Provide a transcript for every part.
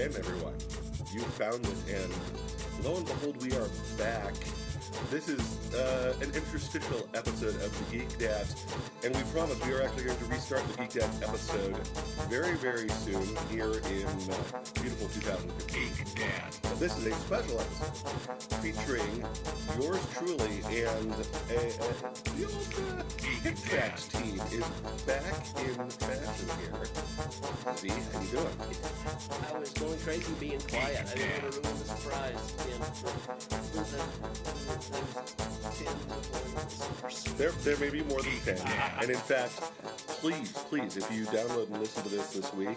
again, everyone. You found it, and lo and behold, we are back. This is an interstitial episode of the Geek Dads, and we promise we are actually going to restart the Geek Dads episode very, very soon here in beautiful 2015. Geek Dad. But this is a special episode featuring yours truly, and the old Geek Dads team is back in fashion here. Z, how you doing? I was going crazy being quiet. I didn't want to ruin the surprise. There may be more than 10. And in fact, please, if you download and listen to this week,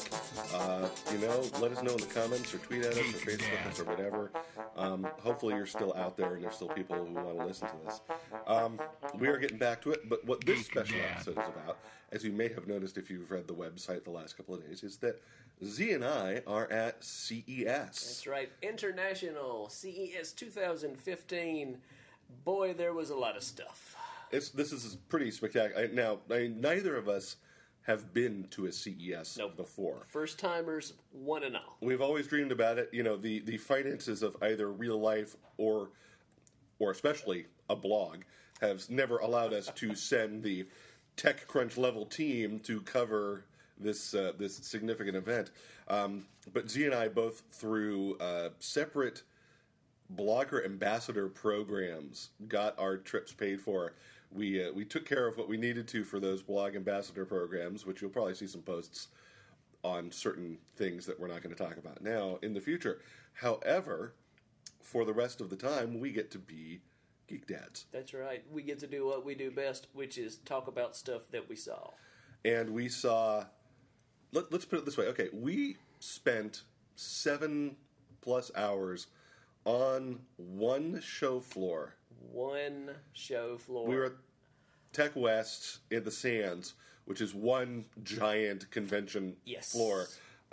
let us know in the comments or tweet at us or Facebook us or whatever. Hopefully you're still out there and there's still people who want to listen to this. We are getting back to it, but what this special episode is about, as you may have noticed if you've read the website the last couple of days, is that Z and I are at CES. That's right. International CES 2015. Boy, there was a lot of stuff. This is pretty spectacular. Neither of us have been to a CES before. First timers, one and all. We've always dreamed about it. You know, the finances of either real life or especially a blog have never allowed us to send the TechCrunch level team to cover this significant event. But Z and I both through separate blogger ambassador programs got our trips paid for. We took care of what we needed to for those blog ambassador programs, which you'll probably see some posts on certain things that we're not going to talk about now in the future. However, for the rest of the time, we get to be Geek Dads. That's right. We get to do what we do best, which is talk about stuff that we saw. And we saw... Let's put it this way. Okay, we spent 7+ hours on one show floor. One show floor. We were at Tech West in the Sands, which is one giant convention floor.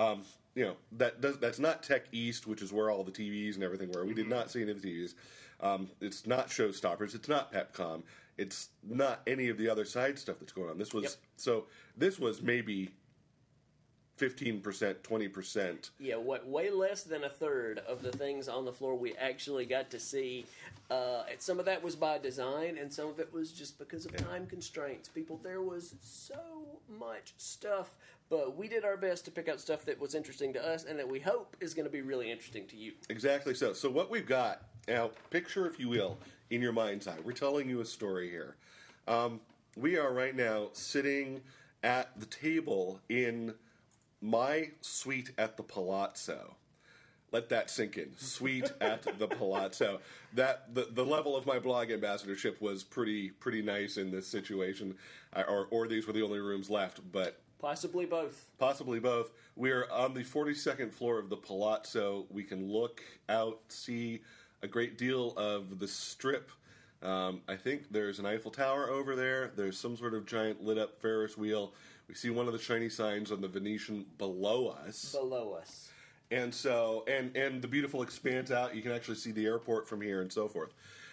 That's not Tech East, which is where all the TVs and everything were. We did not see any of the TVs. It's not Showstoppers. It's not Pepcom. It's not any of the other side stuff that's going on. This was maybe 15%, 20%. Yeah, way less than a third of the things on the floor we actually got to see. Some of that was by design, and some of it was just because of time constraints. There was so much stuff, but we did our best to pick out stuff that was interesting to us and that we hope is going to be really interesting to you. Exactly so. So what we've got, now, picture, if you will, in your mind's eye. We're telling you a story here. We are right now sitting at the table in my suite at the Palazzo. Let that sink in. Suite at the Palazzo. That the level of my blog ambassadorship was pretty nice in this situation. Or these were the only rooms left, but possibly both. We're on the 42nd floor of the Palazzo. We can look out, see a great deal of the Strip. I think there's an Eiffel Tower over there. There's some sort of giant lit up Ferris wheel. We see one of the shiny signs on the Venetian below us. And so, and the beautiful expanse out. You can actually see the airport from here and so forth.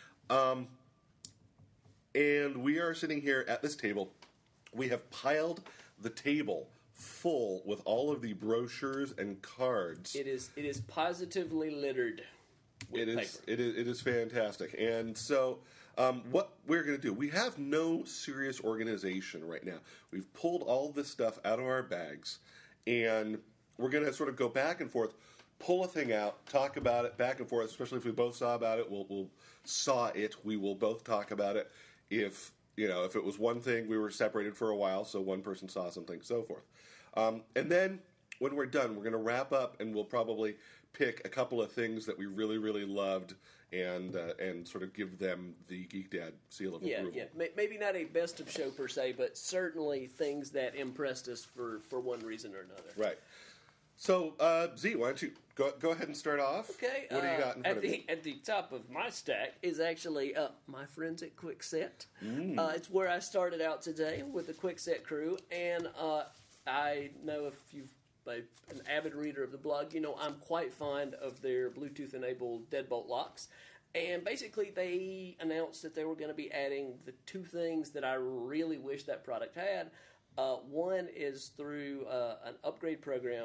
And we are sitting here at this table. We have piled the table full with all of the brochures and cards. It is positively littered with paper. It is fantastic. And so... what we're going to do, we have no serious organization right now. We've pulled all this stuff out of our bags, and we're going to sort of go back and forth, pull a thing out, talk about it back and forth, especially if we both saw about it, we'll saw it, we will both talk about it. If it was one thing, we were separated for a while, so one person saw something, so forth. And then, when we're done, we're going to wrap up, and we'll probably pick a couple of things that we really, really loved and sort of give them the Geek Dad seal of approval. Yeah. Maybe not a best of show per se, but certainly things that impressed us for one reason or another. Right. So, Z, why don't you go ahead and start off? Okay. What do you got in front of you? At the top of my stack is actually my friends at Kwikset. It's where I started out today with the Kwikset crew, and I know if you've an avid reader of the blog, you know I'm quite fond of their Bluetooth-enabled deadbolt locks. And basically, they announced that they were going to be adding the two things that I really wish that product had. One is through an upgrade program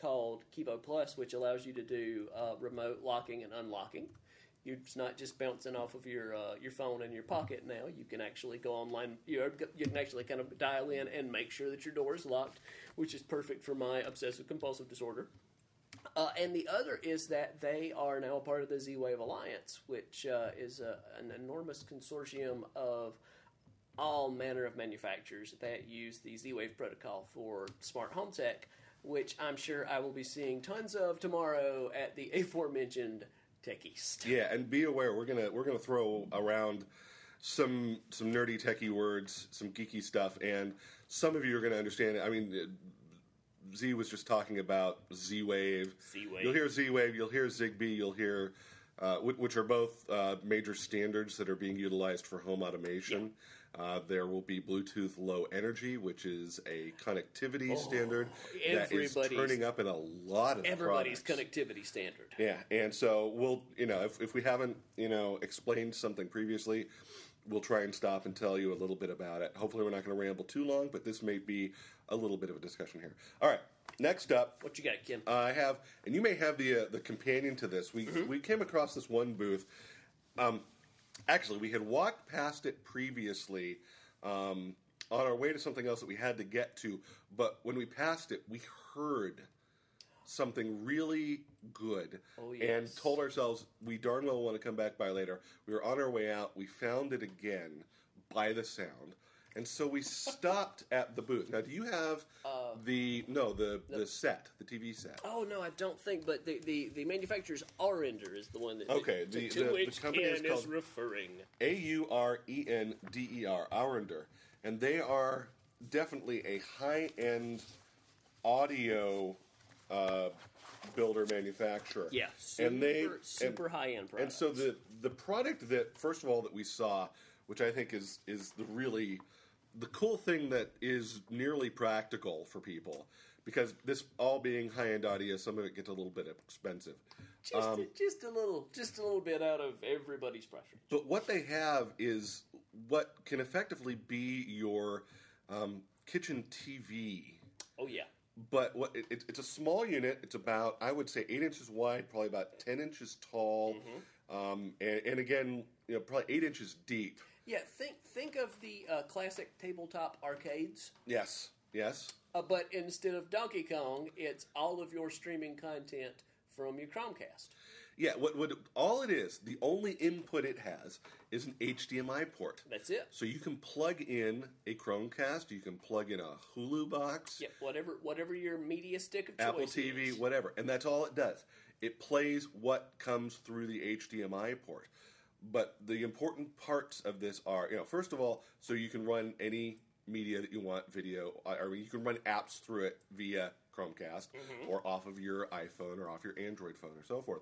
called Kivo Plus, which allows you to do remote locking and unlocking. It's not just bouncing off of your phone in your pocket now. You can actually go online. You can actually kind of dial in and make sure that your door is locked, which is perfect for my obsessive compulsive disorder. And the other is that they are now a part of the Z-Wave Alliance, which is an enormous consortium of all manner of manufacturers that use the Z-Wave protocol for smart home tech, which I'm sure I will be seeing tons of tomorrow at the aforementioned Tech East. Yeah, and be aware we're gonna throw around some nerdy techie words, some geeky stuff, and some of you are gonna understand it. I mean, Z was just talking about Z-Wave. Z-Wave. You'll hear Z-Wave. You'll hear Zigbee. You'll hear which are both major standards that are being utilized for home automation. There will be Bluetooth Low Energy, which is a connectivity standard that is turning up in a lot of everybody's products. Connectivity standard. Yeah, and so we'll, if we haven't, explained something previously, we'll try and stop and tell you a little bit about it. Hopefully we're not going to ramble too long, but this may be a little bit of a discussion here. All right, next up. What you got, Ken? I have, and you may have the companion to this. We came across this one booth. Actually, we had walked past it previously on our way to something else that we had to get to, but when we passed it, we heard something really good and told ourselves we darn well want to come back by later. We were on our way out. We found it again by the sound. And so we stopped at the booth. Now, do you have the set, the TV set? Oh, no, I don't think, but the manufacturer's Arender is the one that to which the company Ken is is referring. Aurender, Arender. And they are definitely a high-end audio builder manufacturer. Yeah, super high-end product. And so the product that, first of all, that we saw, which I think is the cool thing that is nearly practical for people, because this all being high-end audio, some of it gets a little bit expensive. Just a little bit out of everybody's price range. But what they have is what can effectively be your kitchen TV. Oh yeah. But it's a small unit. It's about, I would say, 8 inches wide, probably about 10 inches tall, and again, probably 8 inches deep. Yeah, think of the classic tabletop arcades. Yes. But instead of Donkey Kong, it's all of your streaming content from your Chromecast. Yeah, what all it is, the only input it has is an HDMI port. That's it. So you can plug in a Chromecast, you can plug in a Hulu box. Yeah, whatever your media stick of choice Apple TV, is. whatever. And that's all it does. It plays what comes through the HDMI port. But the important parts of this are, first of all, so you can run any media that you want, video, or you can run apps through it via Chromecast or off of your iPhone or off your Android phone or so forth.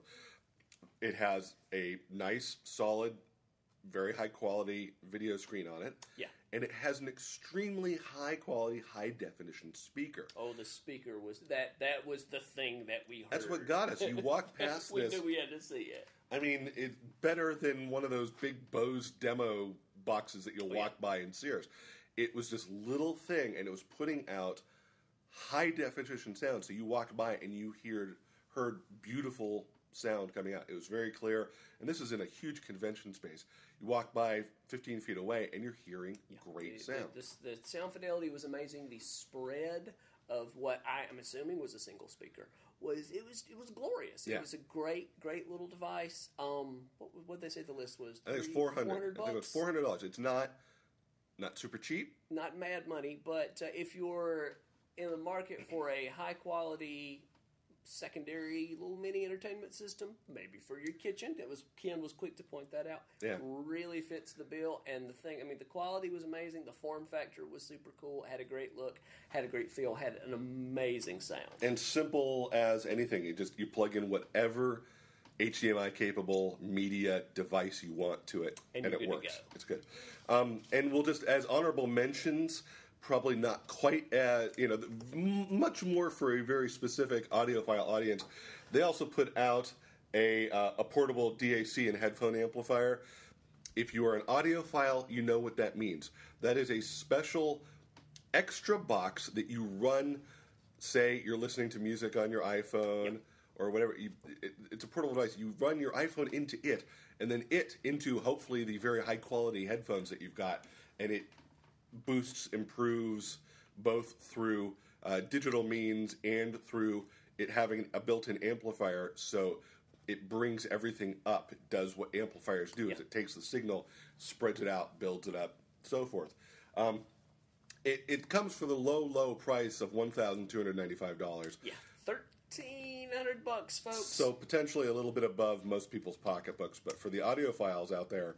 It has a nice, solid, very high quality video screen on it. Yeah. And it has an extremely high quality, high definition speaker. Oh, the speaker was that was the thing that we heard. That's what got us. You walk past we this. We knew we had to see it. I mean, it's better than one of those big Bose demo boxes that you'll walk by in Sears. It was this little thing, and it was putting out high definition sound. So you walked by and you heard beautiful sound coming out. It was very clear, and this is in a huge convention space. You walk by 15 feet away, and you're hearing great sound. The sound fidelity was amazing. The spread of what I'm assuming was a single speaker was glorious. Yeah. It was a great little device. What did they say the list was? I think it's $400. $400. I think it's $400. It's not super cheap. Not mad money, but if you're in the market for a high quality secondary little mini entertainment system, maybe for your kitchen, Ken was quick to point that out. Yeah. Really fits the bill, and the quality was amazing. The form factor was super cool. Had a great look, had a great feel, had an amazing sound. And simple as anything. You plug in whatever HDMI capable media device you want to it, and it works. It's good. And we'll just, as honorable mentions, probably not quite as, much more for a very specific audiophile audience. They also put out a portable DAC and headphone amplifier. If you are an audiophile, you know what that means. That is a special extra box that you run say you're listening to music on your iPhone or whatever. It's a portable device. You run your iPhone into it, and then it into hopefully the very high quality headphones that you've got, and it boosts, improves both through digital means and through it having a built-in amplifier. So it brings everything up. It does what amplifiers do: is it takes the signal, spreads it out, builds it up, so forth. It comes for the low price of $1,295. Yeah, $1,300, folks. So potentially a little bit above most people's pocketbooks, but for the audiophiles out there,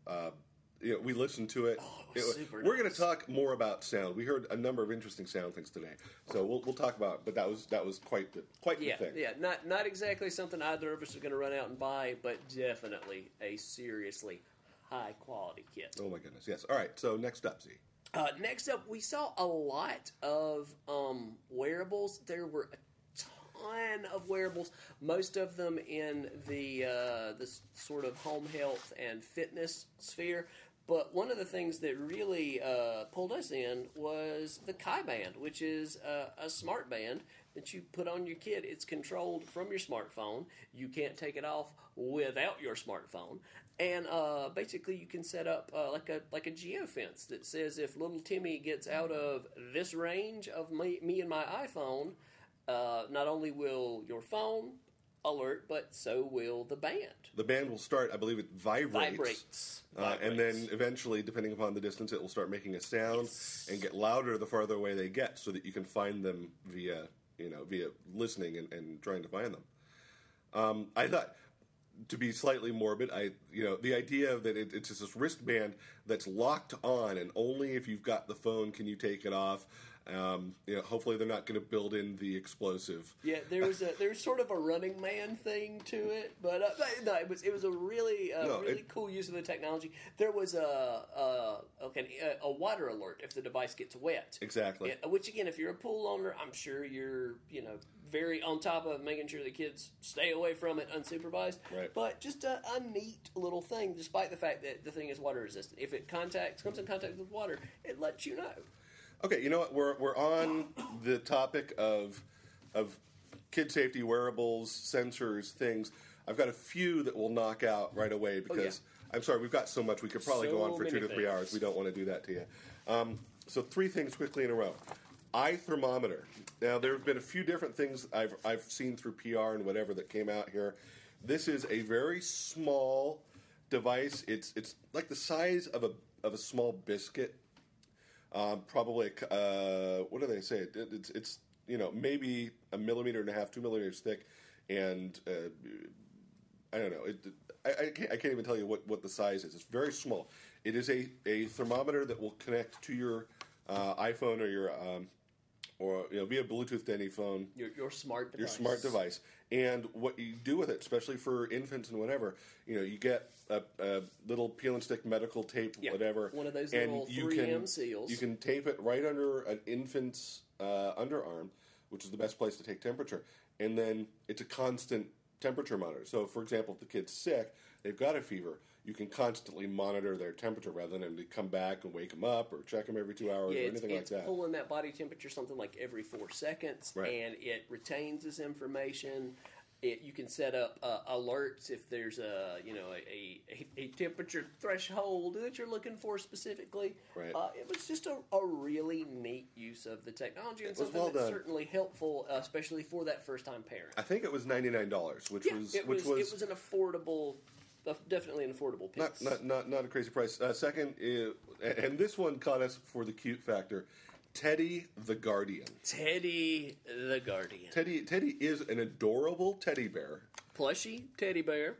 we listened to it. Oh, it was super We're nice. going to talk more about sound. We heard a number of interesting sound things today, so we'll talk about it. But that was quite the thing. Yeah, not exactly something either of us are going to run out and buy, but definitely a seriously high quality kit. Oh my goodness, yes. All right, so next up, Z. Next up, we saw a lot of wearables. There were a ton of wearables, most of them in the sort of home health and fitness sphere. But one of the things that really pulled us in was the Kai Band, which is a smart band that you put on your kid. It's controlled from your smartphone. You can't take it off without your smartphone. And basically, you can set up like a geofence that says if little Timmy gets out of this range of me and my iPhone, not only will your phone alert, but so will the band. The band will start, I believe it Vibrates. And then eventually, depending upon the distance, it will start making a sound and get louder the farther away they get, so that you can find them via listening and trying to find them. I thought, to be slightly morbid, the idea that it's just this wristband that's locked on, and only if you've got the phone can you take it off. Hopefully they're not going to build in the explosive. Yeah, there's sort of a Running Man thing to it, but no, it was a really cool use of the technology. There was a water alert if the device gets wet. Exactly. Which again, if you're a pool owner, I'm sure you're very on top of making sure the kids stay away from it unsupervised. Right. But just a neat little thing, despite the fact that the thing is water resistant. If it comes in contact with water, it lets you know. Okay, you know what? We're on the topic of kid safety wearables, sensors, things. I've got a few that we'll knock out right away because I'm sorry, we've got so much. We could probably go on for 2 to 3 hours. We don't want to do that to you. So 3 things quickly in a row. Eye thermometer. Now there have been a few different things I've seen through PR and whatever that came out here. This is a very small device. It's like the size of a small biscuit. Probably, what do they say? It's maybe 1.5 millimeters, 2 millimeters thick, and I don't know. I can't even tell you what the size is. It's very small. It is a thermometer that will connect to your iPhone or your via Bluetooth to any phone. Your smart device. Your smart device. And what you do with it, especially for infants and whatever, you get a little peel and stick medical tape, whatever. One of those little 3M seals. You can tape it right under an infant's underarm, which is the best place to take temperature. And then it's a constant temperature monitor. So, for example, if the kid's sick, they've got a fever, you can constantly monitor their temperature rather than to come back and wake them up or check them every 2 hours or anything like that. It's pulling that body temperature something like every 4 seconds, and it retains this information. You can set up alerts if there's a temperature threshold that you're looking for specifically. Right. It was just a really neat use of the technology and something well that's done. certainly helpful, especially for that first time parent. I think it was $99, which was it was an affordable. Definitely an affordable piece. Not a crazy price. Second, and this one caught us for the cute factor. Teddy the Guardian. Teddy the Guardian. Teddy is an adorable teddy bear. Plushie teddy bear.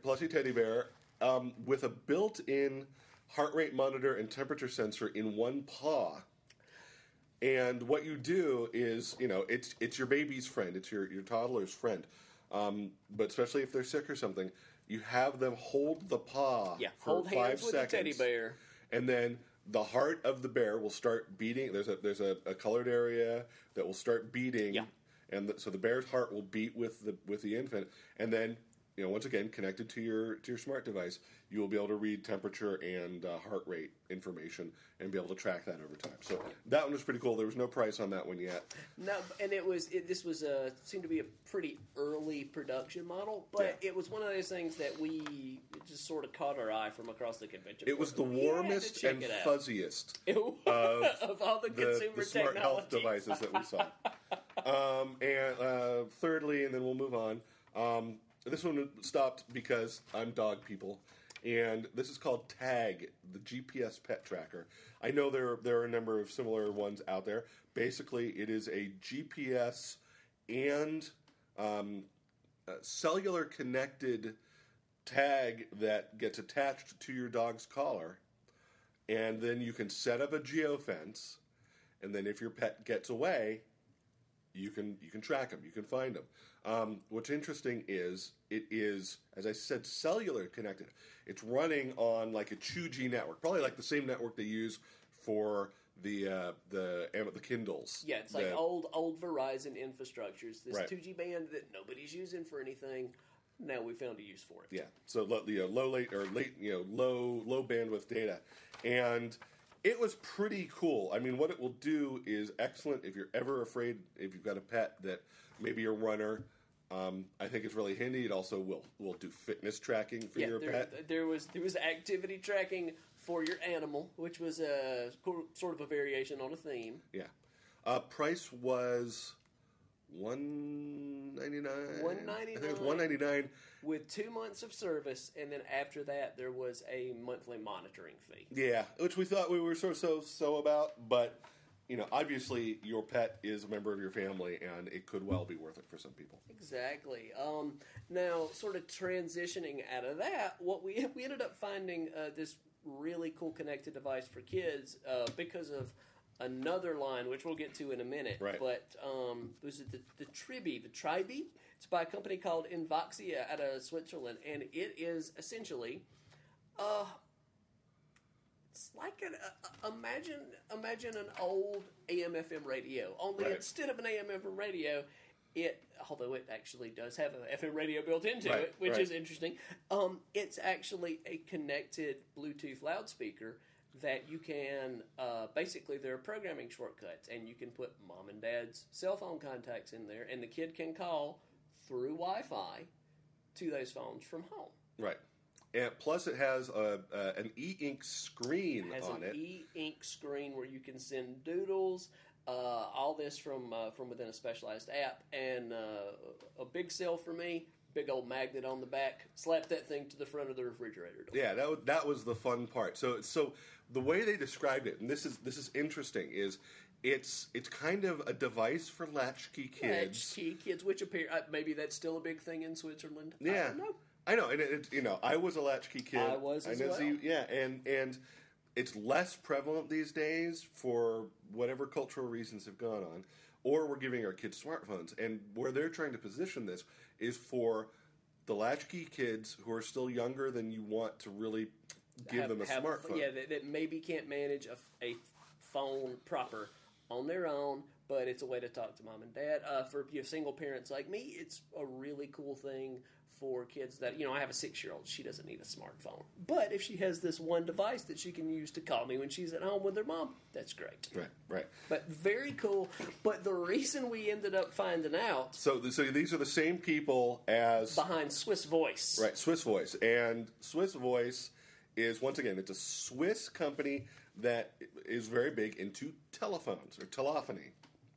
With a built-in heart rate monitor and temperature sensor in one paw. And what you do is, it's your baby's friend. It's your toddler's friend. But especially if they're sick or something, you have them hold the paw for hold 5 hands seconds. with the teddy bear. And then the heart of the bear will start beating. There's a colored area that will start beating, and so the bear's heart will beat with the infant, and then once again, connected to your smart device, you will be able to read temperature and heart rate information and be able to track that over time. So that one was pretty cool. There was no price on that one yet. No, and this was seemed to be a pretty early production model, but it was one of those things that we just sort of caught our eye from across the convention. It was the warmest and fuzziest of all the consumer the smart health technologies. devices that we saw. And thirdly, and then we'll move on. This one stopped because I'm dog people, and this is called Tag, the GPS pet tracker. I know there are a number of similar ones out there. Basically, it is a GPS and cellular connected tag that gets attached to your dog's collar, and then you can set up a geofence, and then if your pet gets away, you can track them, you can find them. What's interesting is it is, as I said, cellular connected. It's running on like a 2G network, probably like the same network they use for the Kindles. Yeah, it's like old Verizon infrastructures. This Right. 2G band that nobody's using for anything. Now we found a use for it. Yeah, so low bandwidth data, and it was pretty cool. I mean, what it will do is excellent if you're ever afraid, if you've got a pet that maybe a runner. I think it's really handy. It also will do fitness tracking for your pet. There was activity tracking for your animal, which was sort of a variation on a theme. Yeah, price was $199. $199. I think it was $199 with 2 months of service, and then after that there was a monthly monitoring fee. Yeah, which we thought we were so about, but obviously your pet is a member of your family, and it could well be worth it for some people. Exactly. Now, sort of transitioning out of that, what we ended up finding this really cool connected device for kids because of another line, which we'll get to in a minute. Right. But was it the Tribe? It's by a company called Invoxia out of Switzerland, and it is essentially, it's like imagine an old AM/FM radio. Only Right. instead of an AM/FM radio, although it actually does have an FM radio built into Right, it, which right. is interesting. It's actually a connected Bluetooth loudspeaker that you can, basically there are programming shortcuts, and you can put mom and dad's cell phone contacts in there, and the kid can call through Wi-Fi to those phones from home. Right. And plus it has an e-ink screen It has on an it. e-ink screen where you can send doodles, all this from within a specialized app, and a big sell for me, big old magnet on the back, slap that thing to the front of the refrigerator door. Yeah, that was the fun part. So the way they described it, and this is interesting, is it's kind of a device for latchkey kids. Latchkey kids, which appear maybe that's still a big thing in Switzerland. Yeah, I don't know. I know, and I was a latchkey kid. I was as well. Yeah, and it's less prevalent these days for whatever cultural reasons have gone on, or we're giving our kids smartphones, and where they're trying to position this is for the latchkey kids who are still younger than you want to really give them a smartphone. Yeah, that maybe can't manage a phone proper on their own, but it's a way to talk to mom and dad. For single parents like me, it's a really cool thing for kids that, I have a 6-year-old. She doesn't need a smartphone. But if she has this one device that she can use to call me when she's at home with her mom, that's great. Right. But very cool. But the reason we ended up finding out... So these are the same people as... behind Swiss Voice. Right, Swiss Voice. And Swiss Voice is, once again, it's a Swiss company that is very big into telephones, or telephony.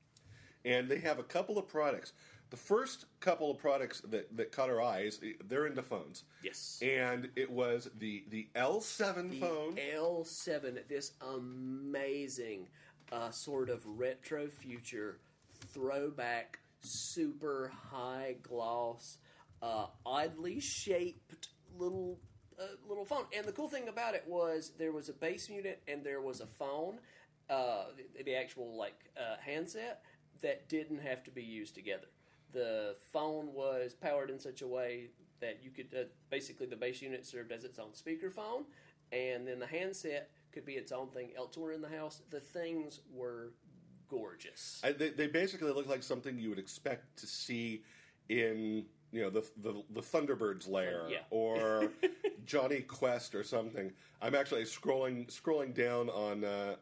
And they have a couple of products. The first couple of products that caught our eyes, they're into phones. Yes. And it was the L7 phone. L7, this amazing sort of retro future, throwback, super high gloss, oddly shaped little phone. And the cool thing about it was there was a base unit and there was a phone, the actual handset, that didn't have to be used together. The phone was powered in such a way that you could, basically the base unit served as its own speakerphone, and then the handset could be its own thing elsewhere in the house. The things were gorgeous. They basically look like something you would expect to see in the Thunderbird's lair Yeah. or Johnny Quest or something. I'm actually scrolling down on.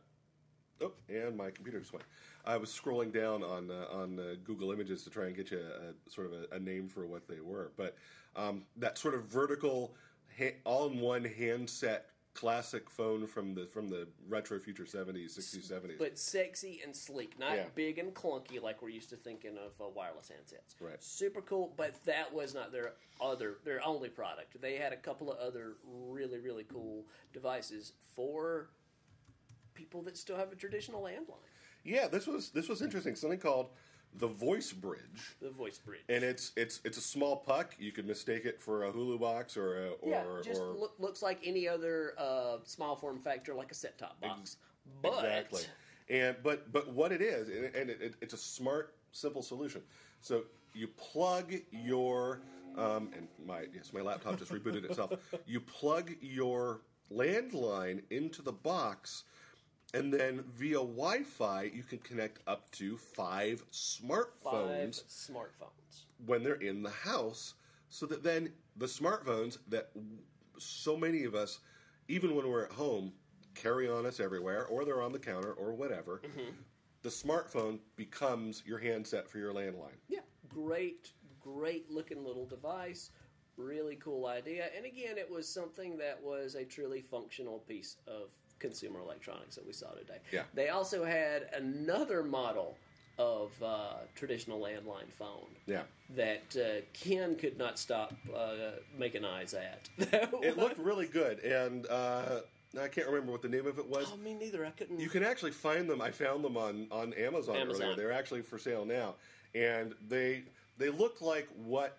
And my computer just went. I was scrolling down on Google Images to try and get you sort of a name for what they were, but that sort of vertical, all-in-one handset classic phone from the retro future 70s, 60s, 70s. But sexy and sleek, not big and clunky like we're used to thinking of wireless handsets. Right. Super cool, but that was not their only product. They had a couple of other really, really cool devices for people that still have a traditional landline. Yeah, this was interesting. Something called the Voice Bridge. The Voice Bridge. And it's a small puck. You could mistake it for a Hulu box or looks like any other small form factor, like a set-top box. Exactly. But what it is, and it's a smart, simple solution. So you plug your and my laptop just rebooted itself. You plug your landline into the box. And then via Wi-Fi, you can connect up to 5 smartphones. When they're in the house, so that then the smartphones that so many of us, even when we're at home, carry on us everywhere, or they're on the counter, or whatever. Mm-hmm. The smartphone becomes your handset for your landline. Yeah, great looking little device. Really cool idea. And again, it was something that was a truly functional piece of consumer electronics that we saw today. Yeah. They also had another model of traditional landline phone. Yeah. That Ken could not stop making eyes at. It looked really good, and I can't remember what the name of it was. Oh, me neither. I couldn't. You can actually find them. I found them on Amazon earlier. They're actually for sale now, and they look like what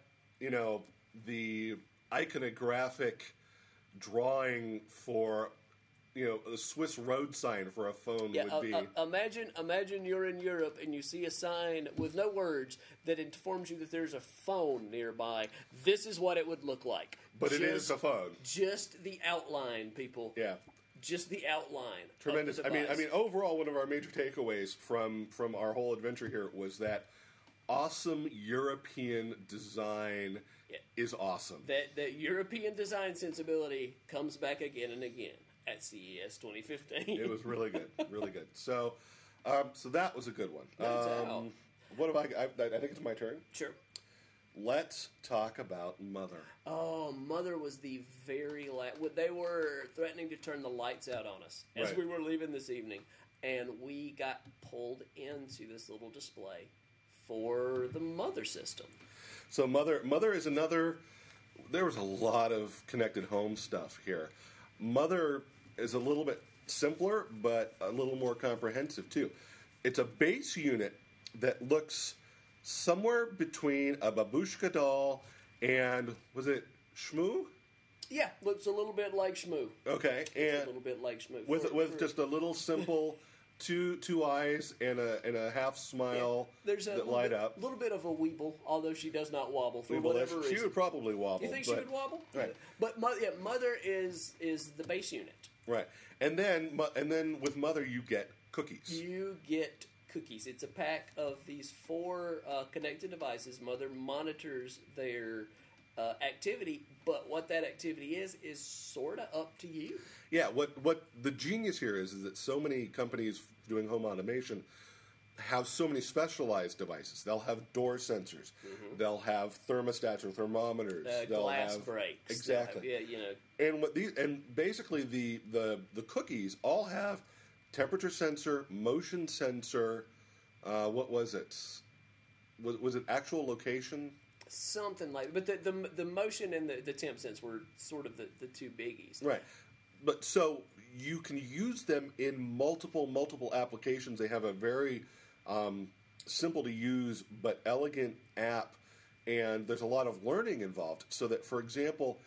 the iconographic drawing for. A Swiss road sign for a phone would be. Imagine you're in Europe and you see a sign with no words that informs you that there's a phone nearby. This is what it would look like. But it is a phone. Just the outline, people. Yeah. Just the outline. Tremendous. I mean, overall, one of our major takeaways from our whole adventure here was that awesome European design is awesome. That European design sensibility comes back again and again. At CES 2015. It was really good, really good. So that was a good one. What have I think it's my turn. Sure. Let's talk about Mother. Oh, Mother was the very last. They were threatening to turn the lights out on us as we were leaving this evening, and we got pulled into this little display for the Mother system. So Mother is another. There was a lot of connected home stuff here. Mother is a little bit simpler, but a little more comprehensive, too. It's a base unit that looks somewhere between a babushka doll and, was it Shmoo? Yeah, looks a little bit like Shmoo. Okay. And a little bit like Shmoo. With just a little simple two eyes and a half smile that light up. A little bit of a weeble, although she does not wobble for Weeble, whatever reason. She would probably wobble. You think she would wobble? Right. But Mother is the base unit. Right. And then with Mother you get cookies. You get cookies. It's a pack of these 4 connected devices. Mother monitors their activity, but what that activity is sort of up to you. Yeah, what the genius here is that so many companies doing home automation have so many specialized devices. They'll have door sensors. Mm-hmm. They'll have thermostats or thermometers. They'll glass have breaks. Exactly. And basically the cookies all have temperature sensor, motion sensor. What was it? Was it actual location? Something like, but the motion and the temp sense were sort of the 2 biggies. Right. But so you can use them in multiple applications. They have a very simple to use but elegant app, and there's a lot of learning involved. So that, for example,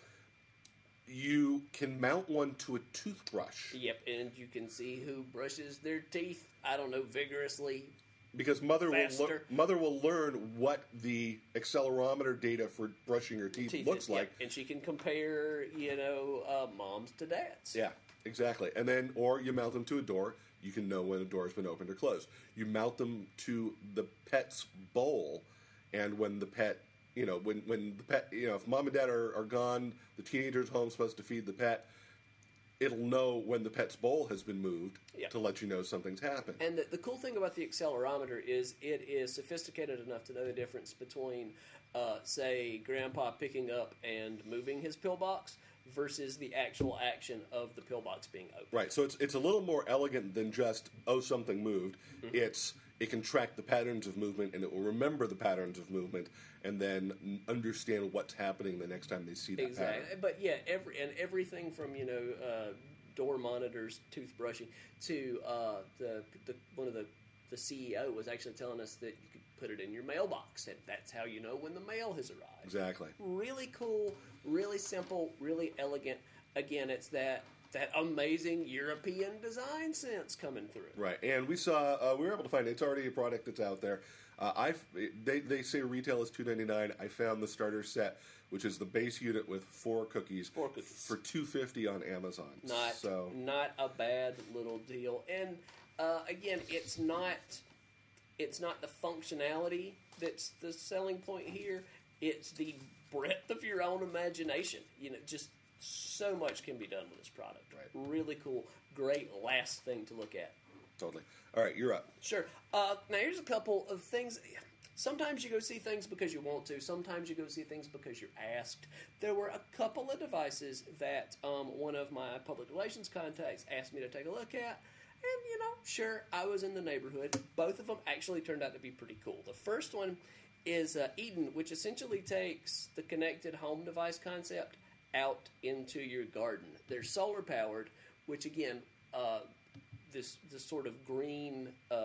you can mount one to a toothbrush. Yep, and you can see who brushes their teeth, vigorously. Because Mother will learn what the accelerometer data for brushing your teeth looks like. And she can compare, moms to dads. Yeah, exactly. And then, or you mount them to a door, you can know when a door has been opened or closed. You mount them to the pet's bowl, and when the pet when the pet, if mom and dad are gone, the teenager's home, supposed to feed the pet. It'll know when the pet's bowl has been moved to let you know something's happened. And the cool thing about the accelerometer is it is sophisticated enough to know the difference between, say, Grandpa picking up and moving his pillbox versus the actual action of the pillbox being opened. Right. So it's a little more elegant than just something moved. Mm-hmm. It can track the patterns of movement, and it will remember the patterns of movement, and then understand what's happening the next time they see that pattern. But yeah, everything from door monitors, toothbrushing to one of the CEO was actually telling us that you could put it in your mailbox, and that's how you know when the mail has arrived. Exactly. Really cool, really simple, really elegant. Again, it's that amazing European design sense coming through. Right, and we were able to find it's already a product that's out there. They say retail is $2.99. I found the starter set, which is the base unit with 4 cookies. for $2.50 on Amazon. Not a bad little deal. And again, it's not the functionality that's the selling point here. It's the breadth of your own imagination. Just so much can be done with this product. Right. Really cool. Great last thing to look at. Totally. All right, you're up. Sure. Now, here's a couple of things. Sometimes you go see things because you want to. Sometimes you go see things because you're asked. There were a couple of devices that one of my public relations contacts asked me to take a look at. And, sure, I was in the neighborhood. Both of them actually turned out to be pretty cool. The first one is Eden, which essentially takes the connected home device concept out into your garden. They're solar powered, which again, this sort of green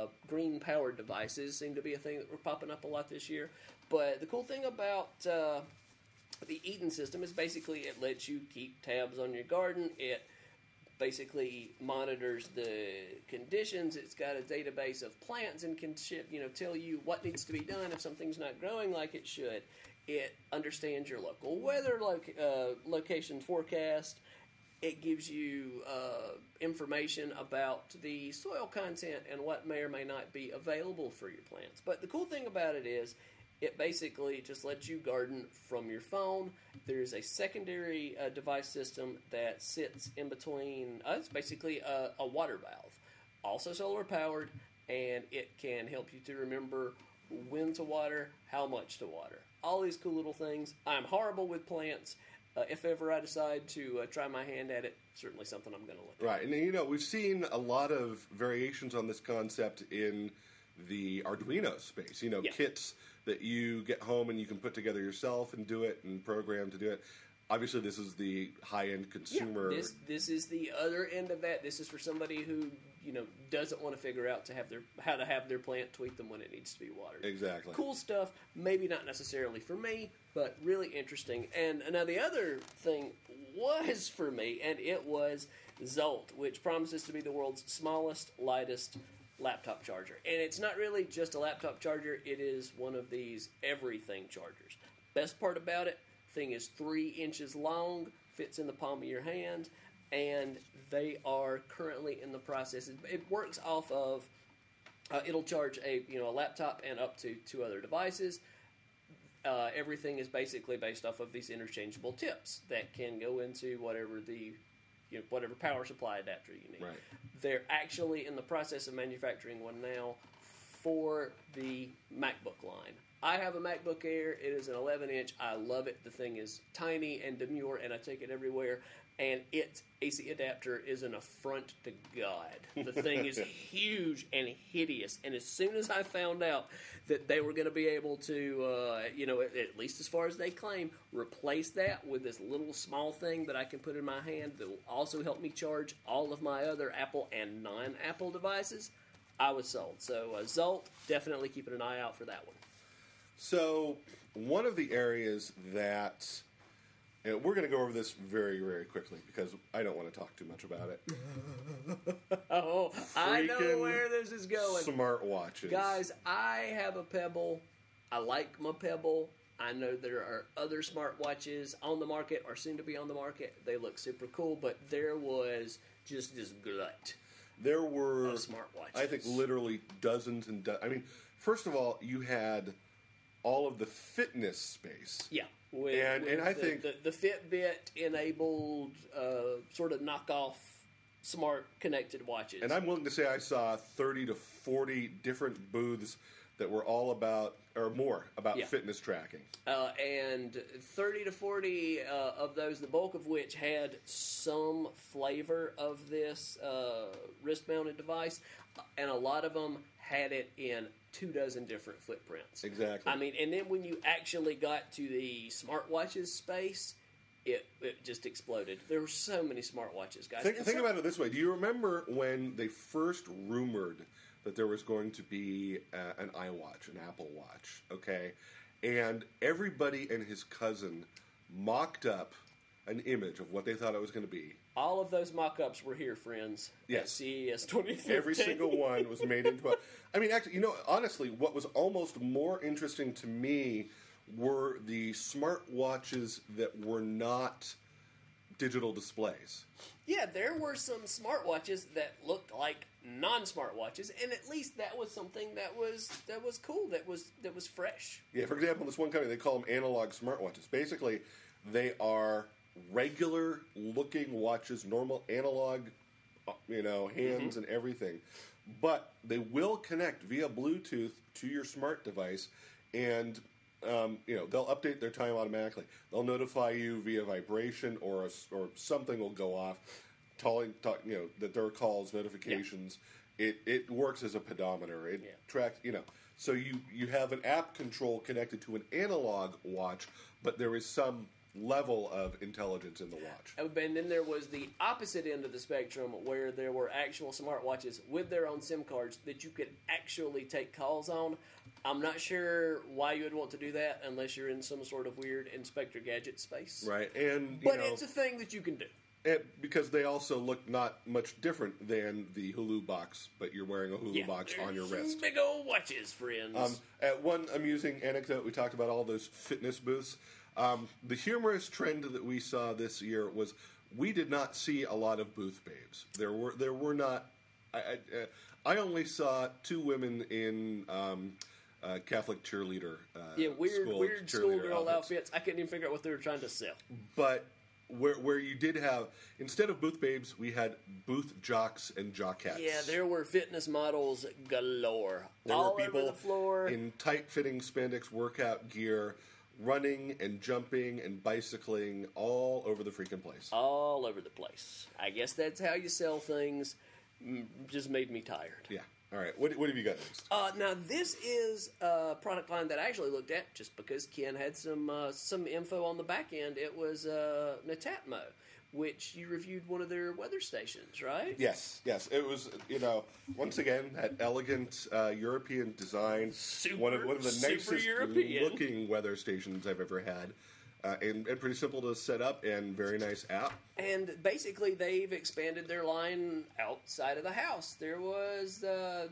powered devices seem to be a thing that we're popping up a lot this year. But the cool thing about the Eden system is basically it lets you keep tabs on your garden. It basically monitors the conditions. It's got a database of plants and can tell you what needs to be done if something's not growing like it should. It understands your local weather location forecast. It gives you information about the soil content and what may or may not be available for your plants. But the cool thing about it is it basically just lets you garden from your phone. There's a secondary device system that sits in between. It's basically a water valve, also solar powered, and it can help you to remember when to water, how much to water. All these cool little things. I'm horrible with plants. If ever I decide to try my hand at it, certainly something I'm going to look at. Right, and we've seen a lot of variations on this concept in the Arduino space. Kits that you get home and you can put together yourself and do it and program to do it. Obviously, this is the high-end consumer. Yeah, this is the other end of that. This is for somebody who doesn't want to figure out how to have their plant tweak them when it needs to be watered. Exactly. Cool stuff. Maybe not necessarily for me, but really interesting. And now the other thing was for me, and it was Zolt, which promises to be the world's smallest, lightest laptop charger. And it's not really just a laptop charger. It is one of these everything chargers. Best part about it, thing is 3 inches long, fits in the palm of your hand, and they are currently in the process. It works off of, it'll charge a laptop and up to 2 other devices. Everything is basically based off of these interchangeable tips that can go into whatever whatever power supply adapter you need. Right. They're actually in the process of manufacturing one now for the MacBook line. I have a MacBook Air. It is an 11-inch. I love it. The thing is tiny and demure, and I take it everywhere. And its AC adapter is an affront to God. The thing is huge and hideous. And as soon as I found out that they were going to be able to, at least as far as they claim, replace that with this little small thing that I can put in my hand that will also help me charge all of my other Apple and non-Apple devices, I was sold. So Zolt, definitely keeping an eye out for that one. So one of the areas that... And we're going to go over this very, very quickly because I don't want to talk too much about it. Oh, I know where this is going. Smartwatches. Guys, I have a Pebble. I like my Pebble. I know there are other smartwatches on the market or soon to be on the market. They look super cool, but there was just this glut. There were, of smartwatches. I think, literally dozens and dozens. I mean, first of all, you had all of the fitness space. Yeah. And I think the Fitbit enabled sort of knockoff smart connected watches. And I'm willing to say I saw 30 to 40 different booths that were all about, or more, about fitness tracking. And 30 to 40 of those, the bulk of which had some flavor of this wrist-mounted device, and a lot of them had it in 24 different footprints. Exactly. I mean, and then when you actually got to the smartwatches space, it just exploded. There were so many smartwatches, guys. Think about it this way. Do you remember when they first rumored that there was going to be an iWatch, an Apple Watch, okay? And everybody and his cousin mocked up an image of what they thought it was going to be. All of those mock-ups were here, friends. Yes. At CES 2015. Every single one was made into a... I mean, actually, honestly, what was almost more interesting to me were the smartwatches that were not digital displays. Yeah, there were some smartwatches that looked like non-smartwatches, and at least that was something that was cool, that was fresh. Yeah, for example, this one company, they call them analog smartwatches. Basically, they are regular-looking watches, normal analog, hands and everything. But they will connect via Bluetooth to your smart device, and they'll update their time automatically. They'll notify you via vibration, or something will go off, telling that there are calls, notifications. Yeah. It works as a pedometer. It tracks. So you have an app control connected to an analog watch, but there is some level of intelligence in the watch. And then there was the opposite end of the spectrum, where there were actual smartwatches with their own SIM cards that you could actually take calls on. I'm not sure why you would want to do that unless you're in some sort of weird Inspector Gadget space. Right, and but it's a thing that you can do. Because they also look not much different than the Hulu box, but you're wearing a Hulu box on your wrist. Big old watches, friends. At one amusing anecdote, we talked about all those fitness booths. The humorous trend that we saw this year was we did not see a lot of booth babes. There were not. I only saw two women in Catholic cheerleader. Weird schoolgirl outfits. I couldn't even figure out what they were trying to sell. But where you did have, instead of booth babes, we had booth jocks and jockettes. Yeah, there were fitness models galore. There all were people over the floor in tight-fitting spandex workout gear, running and jumping and bicycling all over the freaking place. All over the place. I guess that's how you sell things. Just made me tired. Yeah. All right. What have you got next? Now, this is a product line that I actually looked at just because Ken had some info on the back end. It was Netatmo, which you reviewed one of their weather stations, right? Yes. It was, once again, that elegant European design. One of the nicest looking weather stations I've ever had. And pretty simple to set up, and very nice app. And basically, they've expanded their line outside of the house. There was the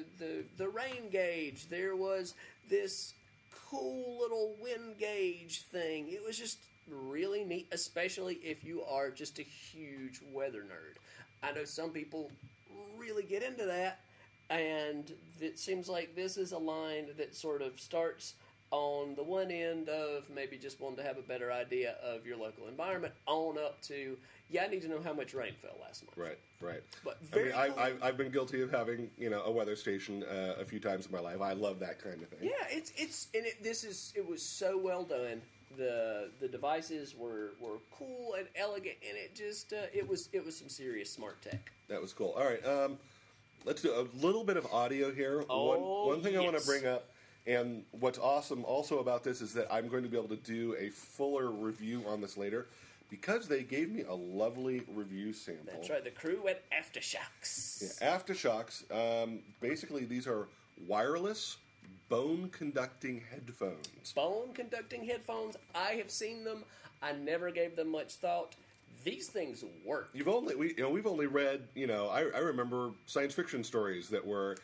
rain gauge. There was this cool little wind gauge thing. It was just really neat, especially if you are just a huge weather nerd. I know some people really get into that, and it seems like this is a line that sort of starts on the one end of maybe just wanting to have a better idea of your local environment, on up to, I need to know how much rain fell last month. Right. But I've been guilty of having a weather station a few times in my life. I love that kind of thing. Yeah, it was so well done. The devices were cool and elegant, and it was some serious smart tech. That was cool. All right, let's do a little bit of audio here. One thing I want to bring up. And what's awesome also about this is that I'm going to be able to do a fuller review on this later because they gave me a lovely review sample. That's right, the crew at Aftershocks. Yeah, Aftershocks. Basically, these are wireless bone-conducting headphones. Bone-conducting headphones. I have seen them. I never gave them much thought. These things work. We've only read, I remember science fiction stories that were,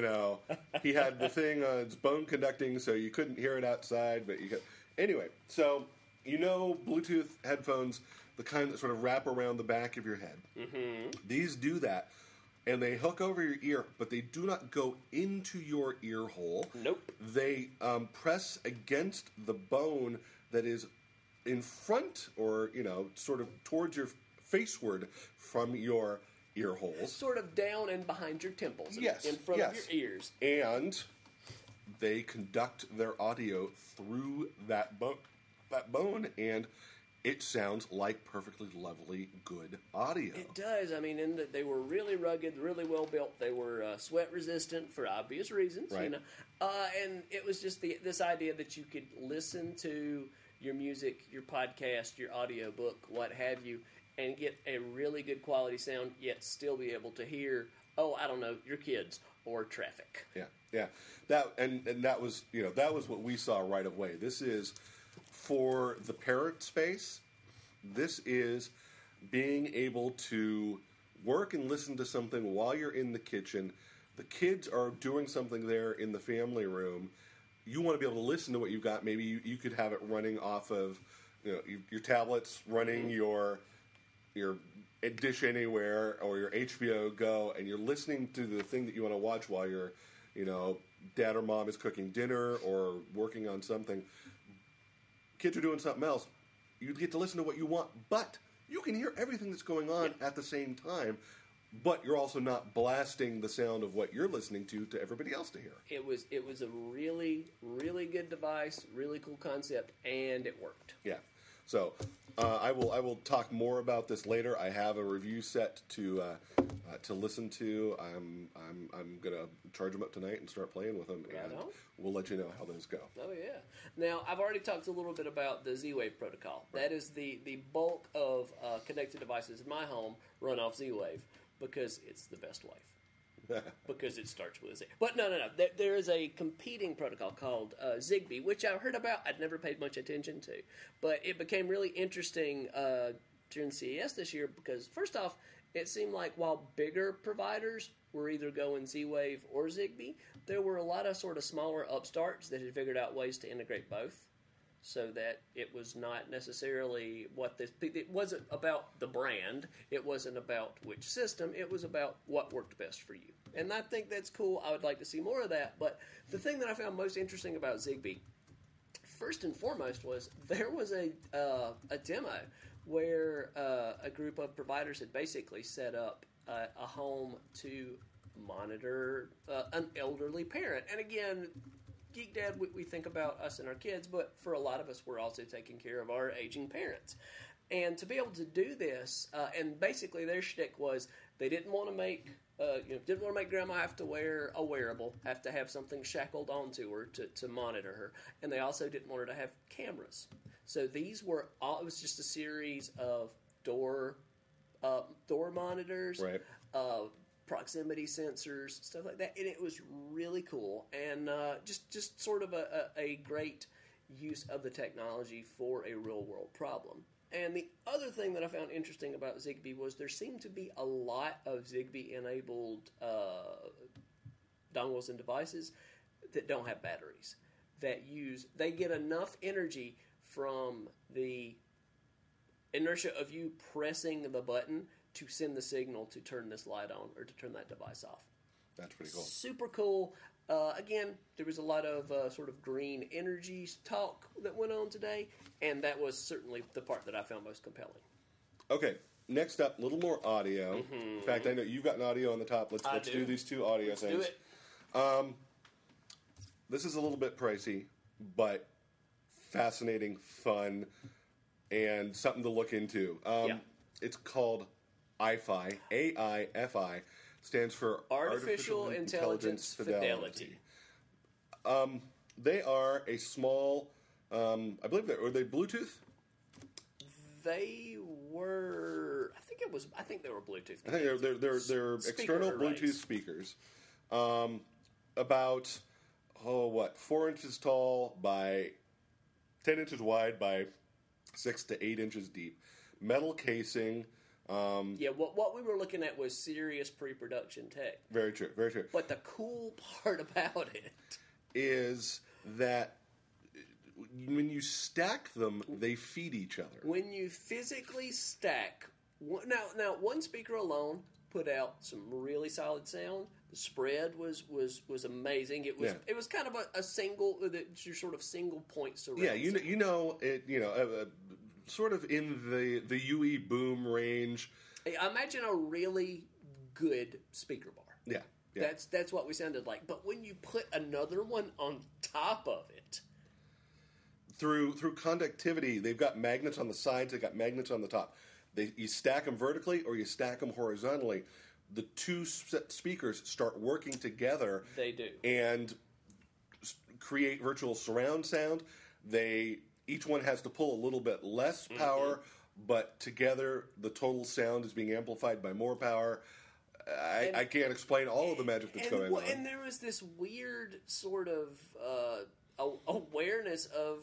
he had the thing, it's bone conducting, so you couldn't hear it outside, but you could. Anyway, so, Bluetooth headphones, the kind that sort of wrap around the back of your head. Mm-hmm. These do that, and they hook over your ear, but they do not go into your ear hole. Nope. They press against the bone that is in front, or sort of towards your faceward from your ear holes. Sort of down and behind your temples. Yes. In front of your ears. And they conduct their audio through that bone, and it sounds like perfectly lovely, good audio. It does. I mean, they were really rugged, really well built. They were sweat resistant for obvious reasons, right. And it was just this idea that you could listen to your music, your podcast, your audio book, what have you, and get a really good quality sound, yet still be able to hear, your kids or traffic. Yeah. That was what we saw right away. This is, for the parent space, this is being able to work and listen to something while you're in the kitchen. The kids are doing something there in the family room. You want to be able to listen to what you've got. Maybe you could have it running off of your tablets, running your Dish Anywhere or your HBO Go, and you're listening to the thing that you want to watch while you're, dad or mom is cooking dinner or working on something. Kids are doing something else. You get to listen to what you want, but you can hear everything that's going on at the same time, but you're also not blasting the sound of what you're listening to everybody else to hear. It was a really, really good device, really cool concept, and it worked. Yeah. So I will talk more about this later. I have a review set to listen to. I'm gonna charge them up tonight and start playing with them, and we'll let you know how those go. Oh yeah. Now I've already talked a little bit about the Z-Wave protocol. Right. That is the bulk of connected devices in my home run off Z-Wave because it's the best wave. Because it starts with a Z. But no. There is a competing protocol called Zigbee, which I heard about. I'd never paid much attention to. But it became really interesting during CES this year because, first off, it seemed like while bigger providers were either going Z-Wave or Zigbee, there were a lot of sort of smaller upstarts that had figured out ways to integrate both. So that it was not necessarily it wasn't about the brand, it wasn't about which system, it was about what worked best for you. And I think that's cool. I would like to see more of that. But the thing that I found most interesting about Zigbee, first and foremost, was there was a demo where a group of providers had basically set up a home to monitor an elderly parent. And again, Geek Dad, we think about us and our kids, but for a lot of us, we're also taking care of our aging parents. And to be able to do this, and basically their shtick was they didn't want to make Grandma have to wear a wearable, have to have something shackled onto her to monitor her, and they also didn't want her to have cameras. So these were it was just a series of door monitors, right. Proximity sensors, stuff like that, and it was really cool, and just sort of a great use of the technology for a real world problem. And the other thing that I found interesting about Zigbee was there seemed to be a lot of Zigbee enabled dongles and devices that don't have batteries, they get enough energy from the inertia of you pressing the button to send the signal to turn this light on or to turn that device off. That's pretty cool. Super cool. Again, there was a lot of sort of green energy talk that went on today, and that was certainly the part that I found most compelling. Okay, next up, a little more audio. Mm-hmm. In fact, I know you've got an audio on the top. Let's do these two audio things. Do it. This is a little bit pricey, but fascinating, fun, and something to look into. It's called AIFI, AIFI, stands for Artificial Intelligence Fidelity. They are a small, I believe were they Bluetooth? They were. I think they were Bluetooth. I think they're external Bluetooth speakers, about 4 inches tall by 10 inches wide by 6 to 8 inches deep, metal casing. What we were looking at was serious pre-production tech. Very true, very true. But the cool part about it is that when you stack them, they feed each other. When you physically stack, now one speaker alone put out some really solid sound. The spread was amazing. It was kind of a single, your sort of single point surround. Yeah, sort of in the UE boom range. I imagine a really good speaker bar. Yeah. That's what we sounded like. But when you put another one on top of it, through conductivity, they've got magnets on the sides. They've got magnets on the top. You stack them vertically or you stack them horizontally. The two speakers start working together. They do. And create virtual surround sound. Each one has to pull a little bit less power, but together the total sound is being amplified by more power. I can't explain all of the magic that's going on. And there was this weird sort of awareness of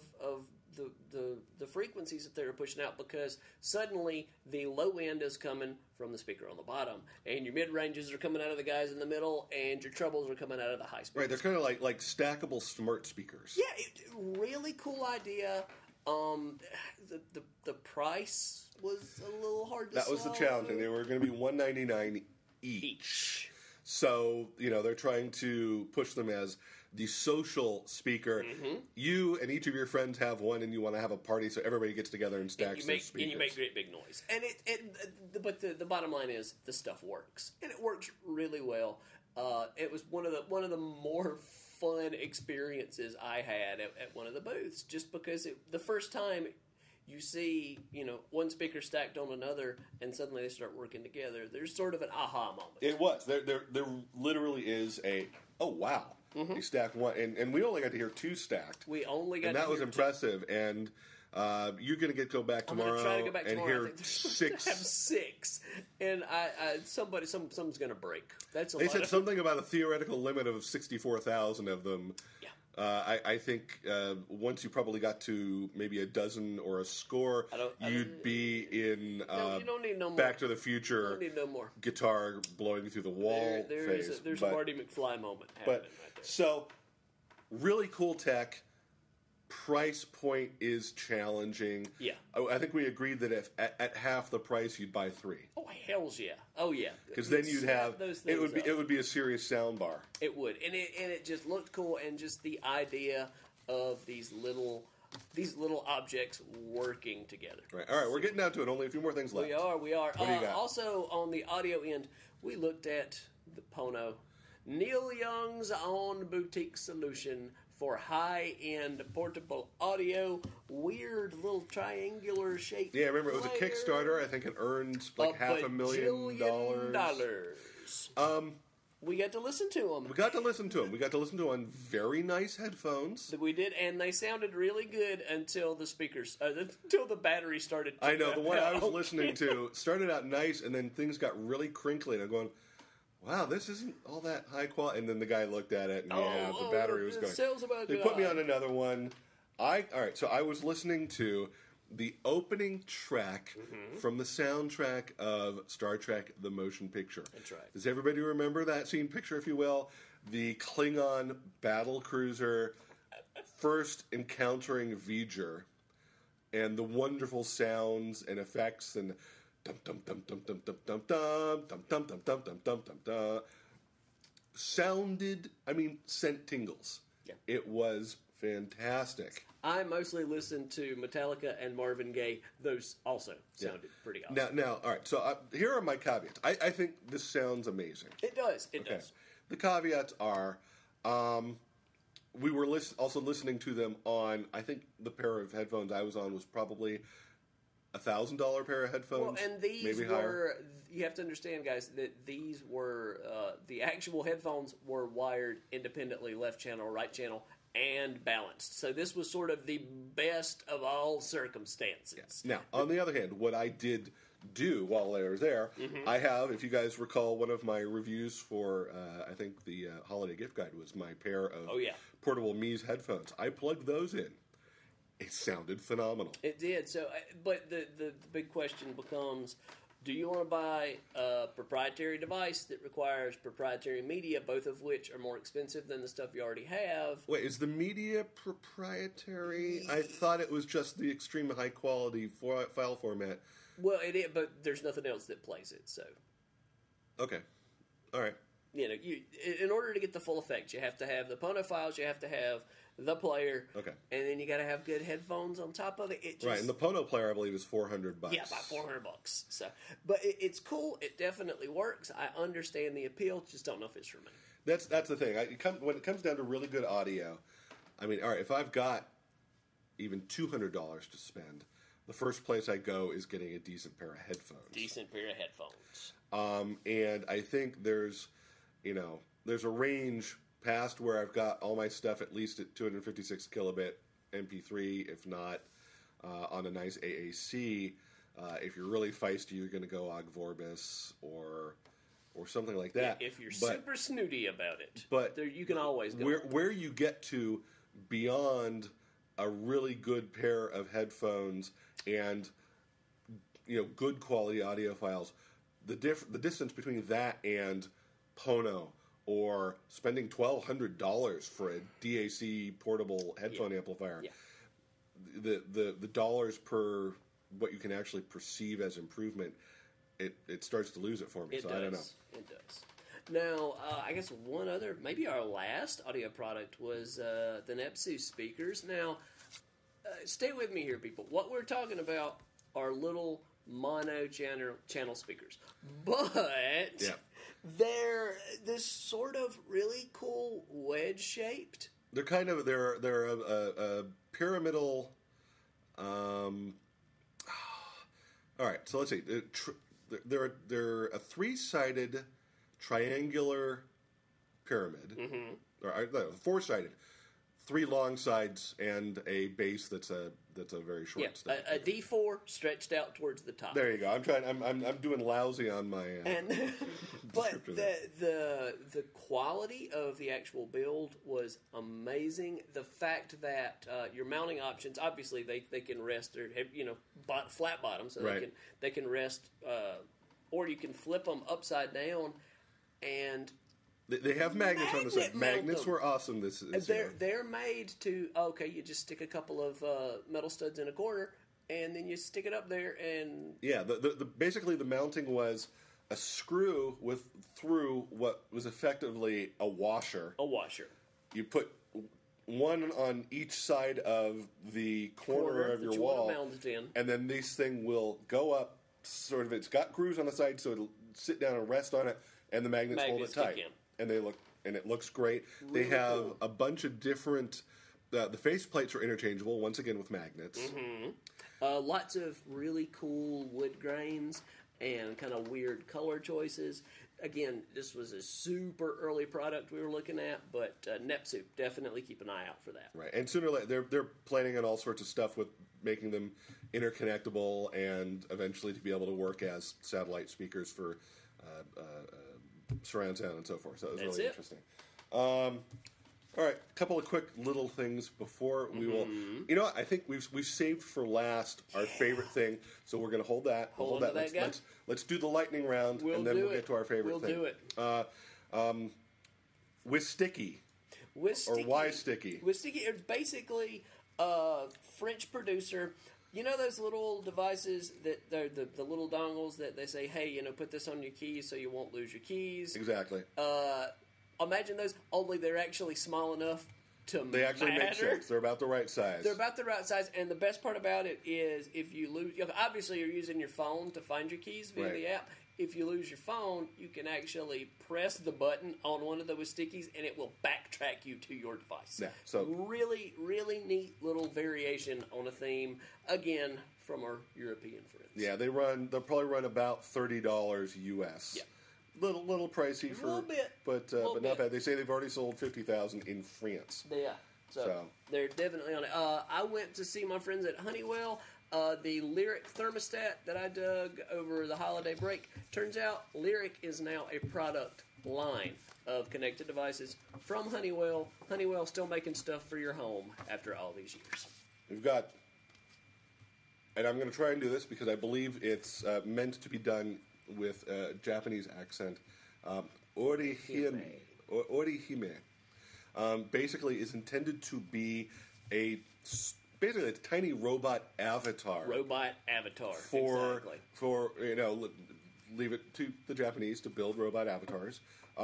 the frequencies that they were pushing out, because suddenly the low end is coming from the speaker on the bottom, and your mid ranges are coming out of the guys in the middle, and your trebles are coming out of the high speakers. Right, they're kind of like stackable smart speakers. Yeah, really cool idea. The price was a little hard to That was the challenge, and they were going to be $199 each. So, they're trying to push them as the social speaker. You and each of your friends have one, and you want to have a party, so everybody gets together and stacks their speakers. And you make great big noise. But the bottom line is the stuff works, and it works really well. It was one of the more fun experiences I had at one of the booths, just because the first time you see, one speaker stacked on another, and suddenly they start working together. There's sort of an aha moment. It was. There literally is oh, wow. You stacked one, and we only got to hear two stacked. We only got and to that hear was impressive, and you're going to go back tomorrow. I'm going to try to go back and tomorrow. hear six. I have six, and something's going to break. They said something about a theoretical limit of 64,000 of them. Yeah. I think once you probably got to maybe a dozen or a score, you'd be in you don't need no more. Back to the Future. You don't need no more. Guitar blowing through the wall phase. There's a Marty McFly moment happening right there. So, really cool tech. Price point is challenging. Yeah. I think we agreed that if at half the price, you'd buy three. Oh, hells yeah. Oh, yeah. Because then you'd have those it would be a serious sound bar. It would, and it just looked cool, and just the idea of these little objects working together. Right. All right. We're getting down to it. Only a few more things left. We are. What do you got? Also, on the audio end, we looked at the Pono, Neil Young's own boutique solution for high-end portable audio, weird little triangular shape. Yeah, I remember it was a Kickstarter. I think it earned like $500,000. We got to listen to them. We got to listen to them. We got to listen to them on very nice headphones. We did, and they sounded really good until the speakers, until the battery started. I know, the one I was listening to started out nice, and then things got really crinkly, and I'm going, wow, this isn't all that high quality. And then the guy looked at it, and the battery was going. They put me on another one. All right, so I was listening to the opening track from the soundtrack of Star Trek: The Motion Picture. That's right. Does everybody remember that scene picture, if you will? The Klingon battle cruiser first encountering V'ger, and the wonderful sounds and effects and dum dum dum dum dum dum dum dum dum dum dum dum dum dum dum dum sounded. Sent tingles. Yeah. It was fantastic. I mostly listened to Metallica and Marvin Gaye. Those also sounded pretty awesome. Now, all right. So here are my caveats. I think this sounds amazing. It does. It does. The caveats are, we were also listening to them on. I think the pair of headphones I was on was probably $1,000 pair of headphones. Well, and these maybe were. Higher. You have to understand, guys, that these were the actual headphones were wired independently, left channel, right channel, and balanced. So this was sort of the best of all circumstances. Yes. Now, on the other hand, what I did do while I was there, I have, if you guys recall, one of my reviews for, I think the holiday gift guide was my pair of portable Mies headphones. I plugged those in. It sounded phenomenal. It did. So, but the big question becomes, do you want to buy a proprietary device that requires proprietary media, both of which are more expensive than the stuff you already have? Wait, is the media proprietary? I thought it was just the extreme high quality file format. Well, it is, but there's nothing else that plays it, so. Okay. All right. You know, in order to get the full effect, you have to have the Ponophiles, you have to have the player, Okay. and then you got to have good headphones on top of it. Right, and the Pono player, I believe, is $400. Yeah, about $400. So, but it's cool. It definitely works. I understand the appeal. Just don't know if it's for me. That's the thing. When it comes down to really good audio, I mean, all right, if I've got even $200 to spend, the first place I go is getting a decent pair of headphones. Decent pair of headphones. And I think there's a range past where I've got all my stuff at least at 256 kilobit MP3, if not on a nice AAC. If you're really feisty, you're going to go Ogg Vorbis or something like that. If you're super snooty about it, but you can always go. Where you get to beyond a really good pair of headphones and good quality audio files, the distance between that and Pono or spending $1,200 for a DAC portable headphone amplifier, the dollars per what you can actually perceive as improvement, it starts to lose it for me. I don't know. It does. Now, I guess one other, maybe our last audio product was the Neptune speakers. Now, stay with me here, people. What we're talking about are little mono channel speakers, but they're this sort of really cool wedge shaped. They're kind of they're a pyramidal. All right, so let's see. They're a 3-sided triangular pyramid, or 4-sided, 3 long sides and a base that's a very short. A D4 stretched out towards the top. There you go. I'm doing lousy on my. But the quality of the actual build was amazing. The fact that your mounting options, obviously they can rest, or flat bottom, so they can rest, or you can flip them upside down, and they have magnets on the side. Magnets were awesome. They're made to you just stick a couple of metal studs in a corner, and then you stick it up there, and basically the mounting was a screw through what was effectively a washer. A washer. You put one on each side of the corner of your wall, and then this thing will go up. Sort of, it's got grooves on the side, so it'll sit down and rest on it, and the magnets hold it tight. And it looks great. Really they have cool. A bunch of different. The face plates are interchangeable once again with magnets. Mm-hmm. Lots of really cool wood grains and kind of weird color choices. Again, this was a super early product we were looking at, but Neptune, definitely keep an eye out for that. Right, and sooner or later they're planning on all sorts of stuff with making them interconnectable and eventually to be able to work as satellite speakers for surround sound and so forth. So it was really interesting. All right, a couple of quick little things before we will. You know what? I think we've saved for last our favorite thing, so we're going to hold that. Hold that. Let's do the lightning round, and then we'll get to our favorite thing. We'll do it. Wissticky. Or Wissticky. Wissticky is basically a French producer. You know those little devices that they're the little dongles that they say, hey, put this on your keys so you won't lose your keys. Exactly. Imagine those, only they're actually small enough to They actually make sense. They're about the right size. They're about the right size, and the best part about it is if you lose... Obviously, you're using your phone to find your keys via the app. If you lose your phone, you can actually press the button on one of the Wistickies, and it will backtrack you to your device. Yeah, so really, really neat little variation on a theme, again, from our European friends. Yeah, they'll probably run about $30 US. Yeah. Little pricey for a little bit, but not bad. They say they've already sold 50,000 in France. Yeah, so they're definitely on it. I went to see my friends at Honeywell. The Lyric thermostat that I dug over the holiday break. Turns out Lyric is now a product line of connected devices from Honeywell. Honeywell still making stuff for your home after all these years. We've got, and I'm going to try and do this because I believe it's meant to be done with a Japanese accent. Orihime. Basically is intended to be basically a tiny robot avatar. Exactly. For leave it to the Japanese to build robot avatars.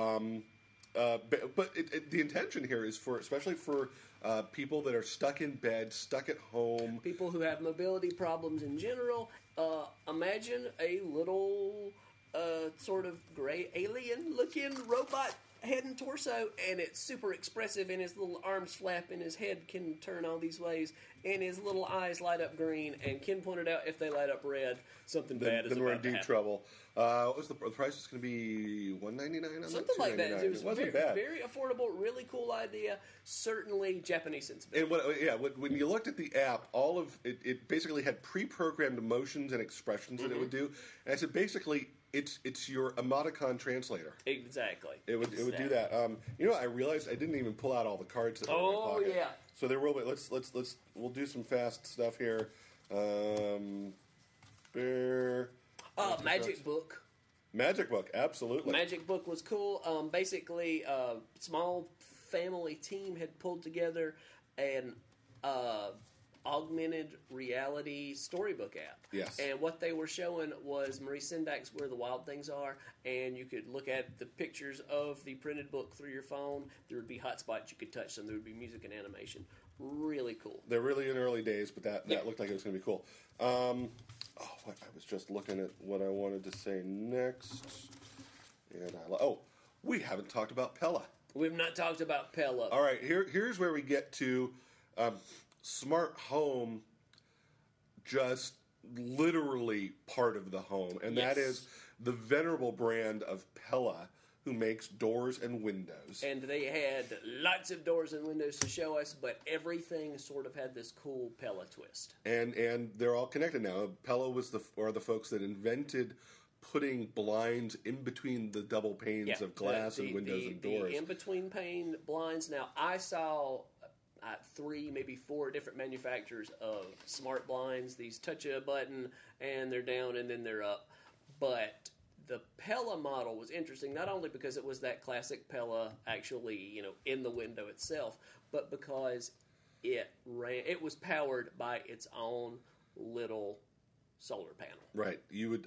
But the intention here is especially for people that are stuck in bed, stuck at home. People who have mobility problems in general. Imagine a little sort of gray alien-looking robot head and torso, and it's super expressive, and his little arms flap, and his head can turn all these ways, and his little eyes light up green, and Ken pointed out if they light up red, something bad is then we're in about to deep happen. trouble. What was the price? Is going to be $199? Something like that. It was wasn't very, bad. very affordable, really cool idea, certainly Japanese sensibility. And when you looked at the app, all of it basically had pre-programmed motions and expressions that it would do. And I said, basically, it's your emoticon translator. Exactly. It would do that. I realized I didn't even pull out all the cards that were in my pocket. Yeah. So there will be. We'll do some fast stuff here. Magic Book. Magic Book, absolutely. Magic Book was cool. Basically, a small family team had pulled together an augmented reality storybook app. Yes. And what they were showing was Maurice Sendak's Where the Wild Things Are, and you could look at the pictures of the printed book through your phone. There would be hotspots you could touch them. There would be music and animation. Really cool. They're really in early days, but that looked like it was going to be cool. I was just looking at what I wanted to say next. And we haven't talked about Pella. We've not talked about Pella. All right, here's where we get to smart home, just literally part of the home, and Yes. that is the venerable brand of Pella, who makes doors and windows. And they had lots of doors and windows to show us, but everything sort of had this cool Pella twist. And they're all connected now. Pella are the folks that invented putting blinds in between the double panes of glass and windows and doors. The in-between pane blinds. Now, I saw 3, maybe 4 different manufacturers of smart blinds. These touch a button, and they're down, and then they're up. But the Pella model was interesting, not only because it was that classic Pella actually, in the window itself, but because it was powered by its own little solar panel. Right. You would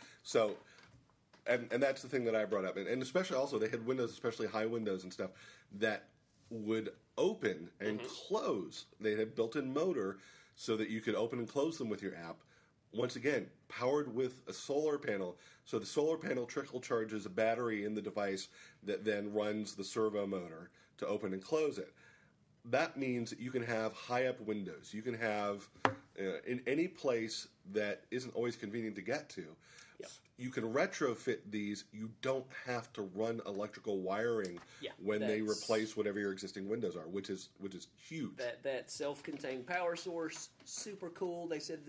and that's the thing that I brought up, and especially also they had windows, especially high windows and stuff that would open and close. They had built-in motor so that you could open and close them with your app. Once again, powered with a solar panel. So the solar panel trickle charges a battery in the device that then runs the servo motor to open and close it. That means that you can have high-up windows. You can have in any place that isn't always convenient to get to. Yep. You can retrofit these. You don't have to run electrical wiring when they replace whatever your existing windows are, which is huge. That self-contained power source, super cool. They said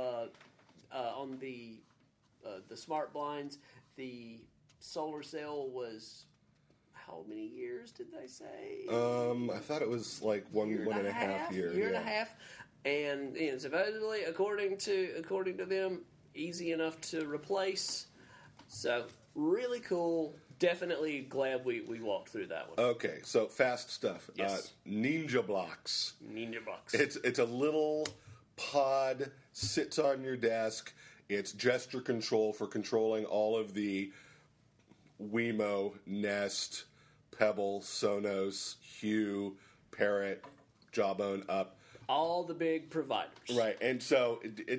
on the smart blinds, the solar cell was how many years did they say? I thought it was like one and a half years. Year and a half, and supposedly according to them, easy enough to replace. So really cool. Definitely glad we walked through that one. Okay, so fast stuff. Yes. Ninja Blocks. Ninja Blocks. It's a little pod, sits on your desk. It's gesture control for controlling all of the Wemo, Nest, Pebble, Sonos, Hue, Parrot, Jawbone, Up. All the big providers. Right, and so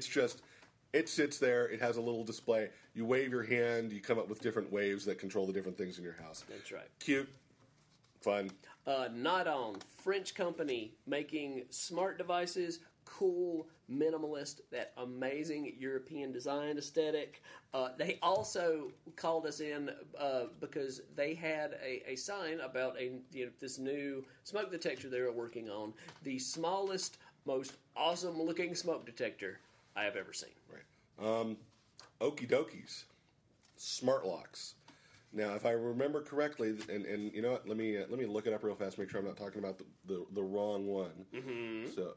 it sits there. It has a little display. You wave your hand. You come up with different waves that control the different things in your house. That's right. Cute. Fun. Not on. French company making smart devices, cool, minimalist, that amazing European design aesthetic. They also called us in because they had a sign about this new smoke detector they were working on. The smallest, most awesome looking smoke detector I have ever seen. Right. Okie dokies. Smart locks. Now, if I remember correctly, and you know what, let me look it up real fast, make sure I'm not talking about the wrong one. Mm-hmm. So,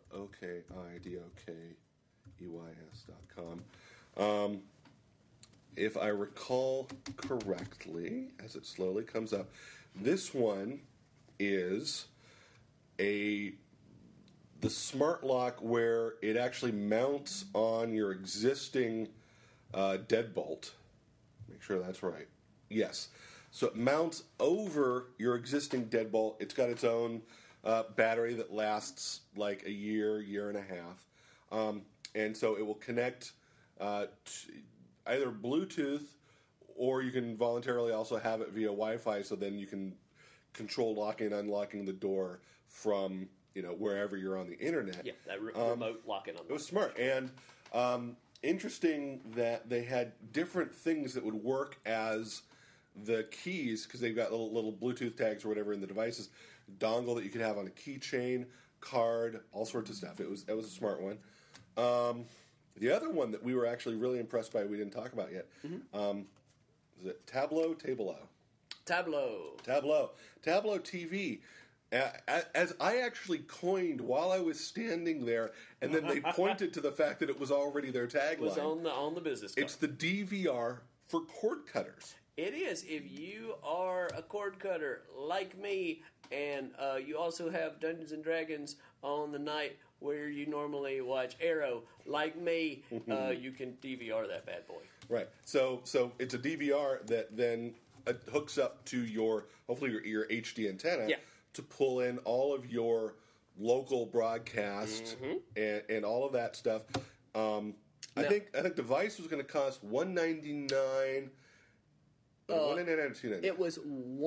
OKIDOKEYS.com. If I recall correctly, as it slowly comes up, this one is the smart lock where it actually mounts on your existing deadbolt. Let me make sure that's right. Yes. So it mounts over your existing deadbolt. It's got its own battery that lasts like a year, year and a half. And so it will connect either Bluetooth, or you can voluntarily also have it via Wi-Fi, so then you can control locking and unlocking the door from wherever you're on the internet. Yeah, that remote lock and unlock. It was smart. And interesting that they had different things that would work as the keys, because they've got little Bluetooth tags or whatever in the devices, dongle that you could have on a keychain, card, all sorts of stuff. That was a smart one. The other one that we were actually really impressed by, we didn't talk about yet, is it Tableau TV. As I actually coined while I was standing there, and then they pointed to the fact that it was already their tagline. It was on the business card. It's the DVR for cord cutters. It is. If you are a cord cutter like me, and you also have Dungeons and Dragons on the night where you normally watch Arrow, like me, you can DVR that bad boy. Right. So it's a DVR that then hooks up to hopefully your HD antenna to pull in all of your local broadcast and all of that stuff. I think the device was going to cost $199. It was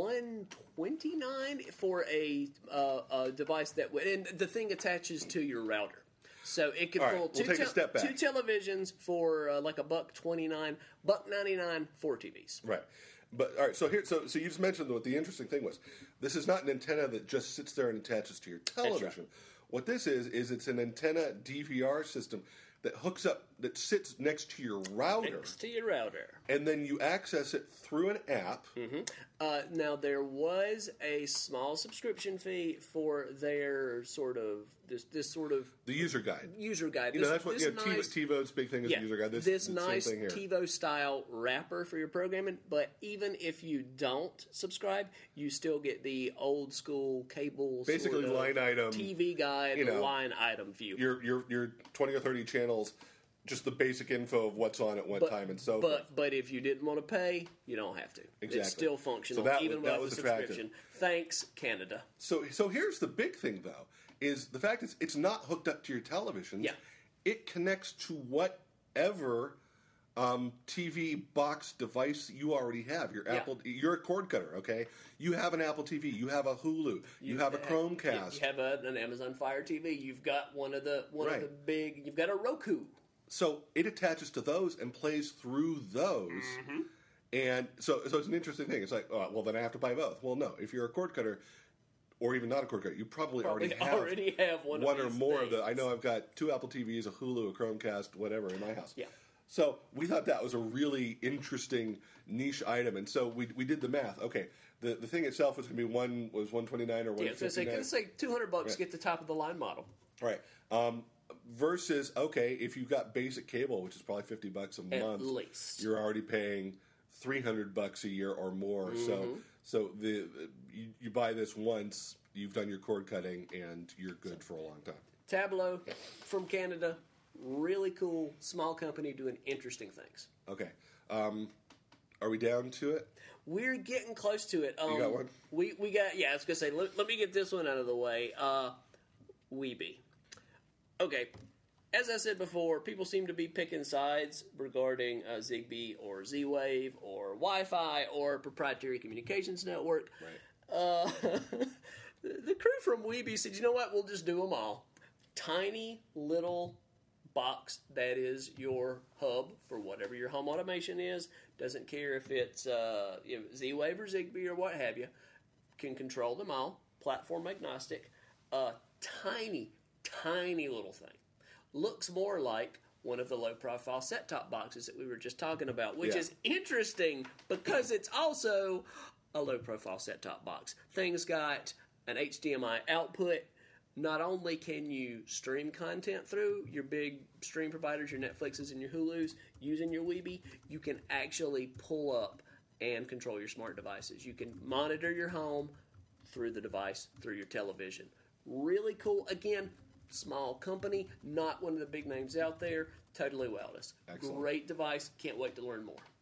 $129 for a device that would, and the thing attaches to your router, so it could pull two televisions for like $129, $199 for TVs. Right, but all right. So you just mentioned what the interesting thing was. This is not an antenna that just sits there and attaches to your television. That's right. What this is it's an antenna DVR system that hooks up, that sits next to your router. And then you access it through an app. Now, there was a small subscription fee for their sort of, this sort of... The user guide. That's what TiVo's big thing is, the user guide. This nice TiVo-style wrapper for your programming, but even if you don't subscribe, you still get the old-school cable basically sort of line item TV guide, line item view. Your 20 or 30 channels, just the basic info of what's on at what time and so forth. But if you didn't want to pay, you don't have to. Exactly. It's still functional, even without the subscription. Thanks, Canada. So here's the big thing, though, is the fact is it's not hooked up to your television. Yeah. It connects to whatever TV box device you already have. Your Apple, you're a cord cutter, okay? You have an Apple TV. You have a Hulu. You have a Chromecast. You have an Amazon Fire TV. You've got one of the big. You've got a Roku. So it attaches to those and plays through those. And so it's an interesting thing. It's like, well, then I have to buy both. Well, no. If you're a cord cutter, or even not a cord cutter, you probably already have one or more of the. I know I've got 2 Apple TVs, a Hulu, a Chromecast, whatever in my house. Yeah. So we thought that was a really interesting niche item, and so we did the math. Okay, the thing itself was going to be $129 or $159. Yeah, it's like $200 to get the top of the line model. Right. Versus, okay, if you've got basic cable, which is probably $50 a month, at least you're already paying $300 a year or more. So you buy this once, you've done your cord cutting, and you're good for a long time. Tableau from Canada, really cool, small company doing interesting things. Okay, are we down to it? We're getting close to it. You got one? We got. Yeah, I was gonna say. Let me get this one out of the way. Weebie. Okay, as I said before, people seem to be picking sides regarding Zigbee or Z-Wave or Wi-Fi or proprietary communications network. Right. The crew from Weebie said, you know what, we'll just do them all. Tiny little box that is your hub for whatever your home automation is. Doesn't care if it's Z-Wave or Zigbee or what have you. Can control them all. Platform agnostic. Tiny little thing. Looks more like one of the low-profile set-top boxes that we were just talking about, which is interesting because it's also a low-profile set-top box. Thing's got an HDMI output. Not only can you stream content through your big stream providers, your Netflixes and your Hulus, using your Weebie, you can actually pull up and control your smart devices. You can monitor your home through the device, through your television. Really cool. Again, small company, not one of the big names out there. Totally wellness. Excellent. Great device. Can't wait to learn more.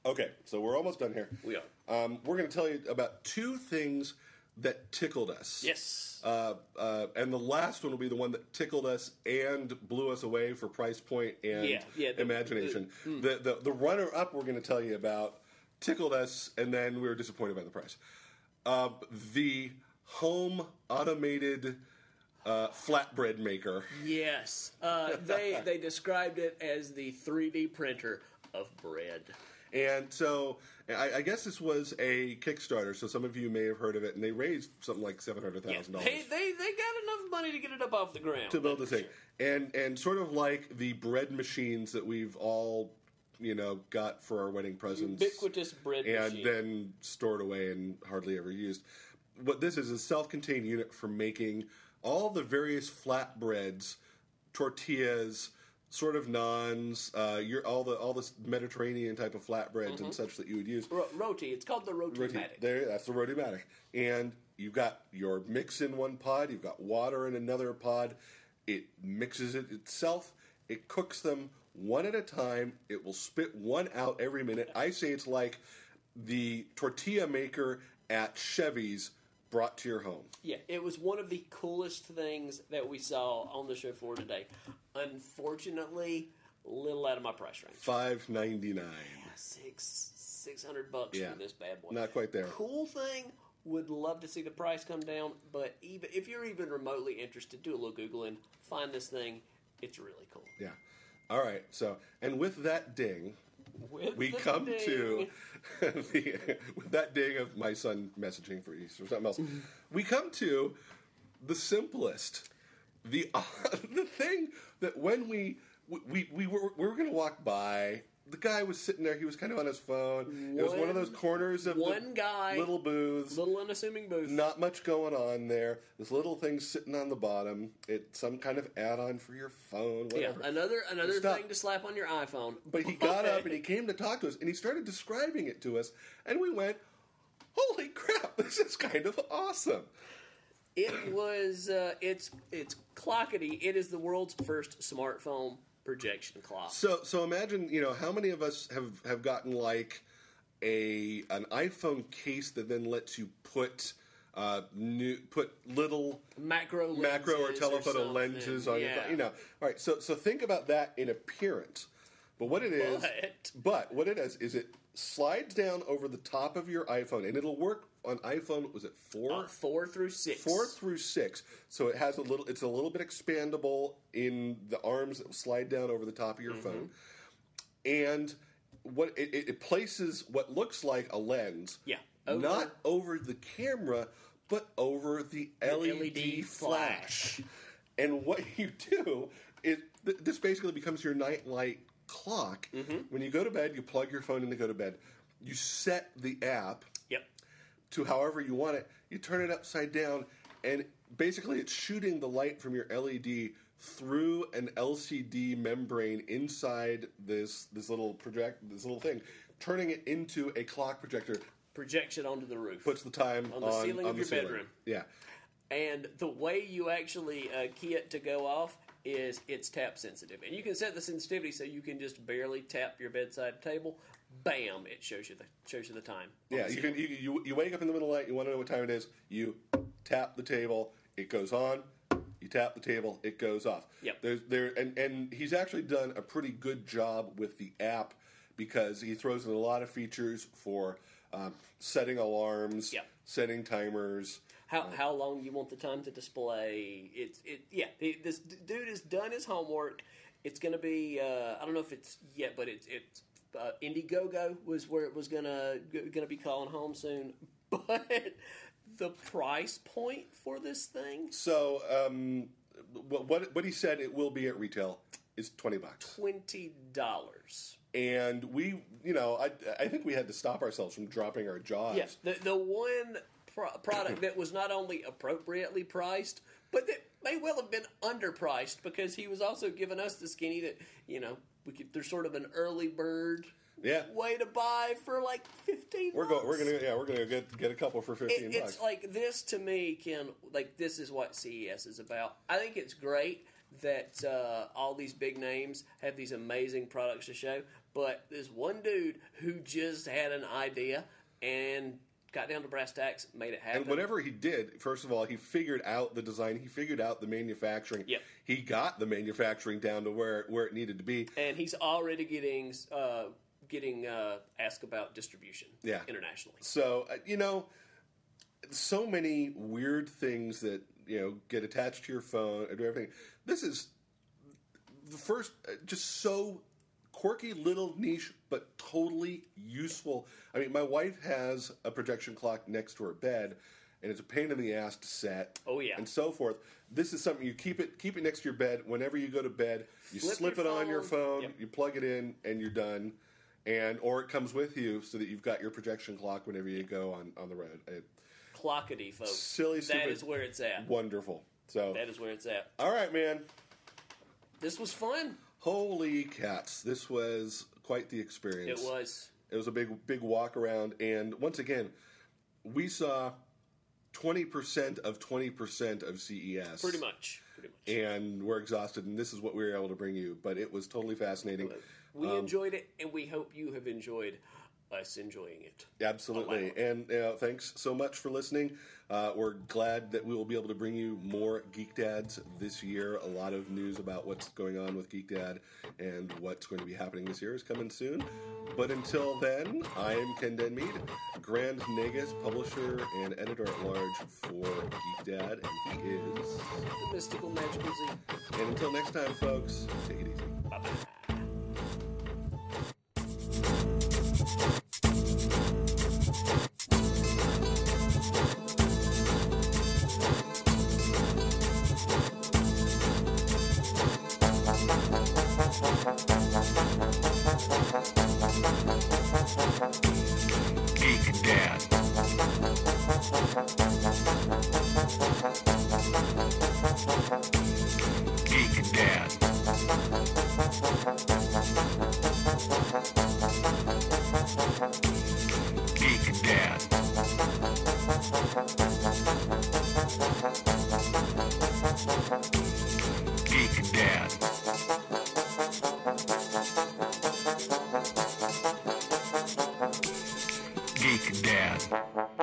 Okay, so we're almost done here. We are. We're going to tell you about 2 things that tickled us. Yes. And the last one will be the one that tickled us and blew us away for price point and imagination. The runner-up we're going to tell you about tickled us, and then we were disappointed by the price. The home automated flatbread maker. Yes. They described it as the 3D printer of bread. And so I guess this was a Kickstarter, so some of you may have heard of it, and they raised something like $700,000. Yeah, they got enough money to get it up off the ground. To build this thing. And sort of like the bread machines that we've all, got for our wedding presents. Ubiquitous bread machine. And then stored away and hardly ever used. What this is a self-contained unit for making all the various flatbreads, tortillas, sort of naans, all the Mediterranean type of flatbreads and such that you would use. Roti. It's called the Rotimatic. That's the Rotimatic. And you've got your mix in one pod. You've got water in another pod. It mixes it itself. It cooks them one at a time. It will spit one out every minute. I say it's like the tortilla maker at Chevy's brought to your home. Yeah, it was one of the coolest things that we saw on the show floor today. Unfortunately, a little out of my price range. $599. $600 for this bad boy. Not quite there. Cool thing. Would love to see the price come down, but even if you're even remotely interested, do a little Googling, find this thing. It's really cool. Yeah. All right. So, and with that ding, we come to with that ding of my son messaging for Easter or something else. We come to the simplest, the thing that when we were going to walk by. The guy was sitting there. He was kind of on his phone. It was one of those corners of little booths. Little unassuming booth. Not much going on there. This little thing sitting on the bottom. It's some kind of add-on for your phone, whatever. Yeah, another thing to slap on your iPhone. But he got up and he came to talk to us, and he started describing it to us, and we went, holy crap, this is kind of awesome. It was, it's clockety. It is the world's first smartphone projection clock. So imagine, how many of us have gotten like an iPhone case that then lets you put little macro or telephoto lenses on your phone. All right, so think about that in appearance. But what it is, is it slides down over the top of your iPhone, and it'll work on iPhone. Was it 4? 4 through 6. 4 through 6. So it has it's a little bit expandable in the arms that slide down over the top of your phone, and what it places what looks like a lens. Yeah. Not over the camera, but over the LED flash. And what you do is this basically becomes your nightlight clock. When you go to bed, you plug your phone in to go to bed. You set the app to however you want it. You turn it upside down, and basically it's shooting the light from your LED through an LCD membrane inside this little thing, turning it into a clock projector. Projects it onto the roof. Puts the time on the ceiling of your bedroom. Yeah. And the way you actually key it to go off is it's tap sensitive. And you can set the sensitivity so you can just barely tap your bedside table. Bam! It shows you the time. Yeah, you wake up in the middle of the night, you want to know what time it is, you tap the table, it goes on. You tap the table, it goes off. Yep. And he's actually done a pretty good job with the app because he throws in a lot of features for setting alarms, setting timers. How long you want the time to display? This dude has done his homework. It's going to be I don't know if it's yet, but it's Indiegogo was where it was gonna be calling home soon, but the price point for this thing. So what he said it will be at retail is $20. $20. And we, I think we had to stop ourselves from dropping our jaws. Yes, the one product that was not only appropriately priced, but that may well have been underpriced because he was also giving us the skinny that there's sort of an early bird way to buy for like $15. We're gonna get a couple for $15. It's like this to me, Ken. Like this is what CES is about. I think it's great that all these big names have these amazing products to show. But this one dude who just had an idea and got down to brass tacks, made it happen. And whatever he did, first of all, he figured out the design. He figured out the manufacturing. Yep. He got the manufacturing down to where it needed to be. And he's already getting asked about distribution internationally. So, so many weird things that, get attached to your phone and do everything. This is the first, just so quirky little niche, but totally useful. I mean, my wife has a projection clock next to her bed, and it's a pain in the ass to set. Oh, yeah. And so forth. This is something you keep it next to your bed. Whenever you go to bed, you slip it on your phone, Yep. you plug it in, and you're done. Or it comes with you so that you've got your projection clock whenever you go on the road. Clockety, folks. Silly, stupid. That is where it's at. Wonderful. So That is where it's at. all right, man. This was fun. Holy cats! This was quite the experience. It was. It was a big walk around, and once again, we saw 20% of 20% of CES. Pretty much. And we're exhausted, and this is what we were able to bring you. But it was totally fascinating. We enjoyed it, and we hope you have enjoyed us enjoying it. Absolutely. And thanks so much for listening. We're glad that we will be able to bring you more Geek Dads this year. A lot of news about what's going on with Geek Dad and what's going to be happening this year is coming soon. But until then, I am Ken Denmead, Grand Nagus, publisher and editor-at-large for Geek Dad, and he is The Mystical Magical Z. And until next time, folks, take it easy. Bye-bye. Geek Dad. Geek Dad. Geek Dad. Geek Dad. Geek Dad.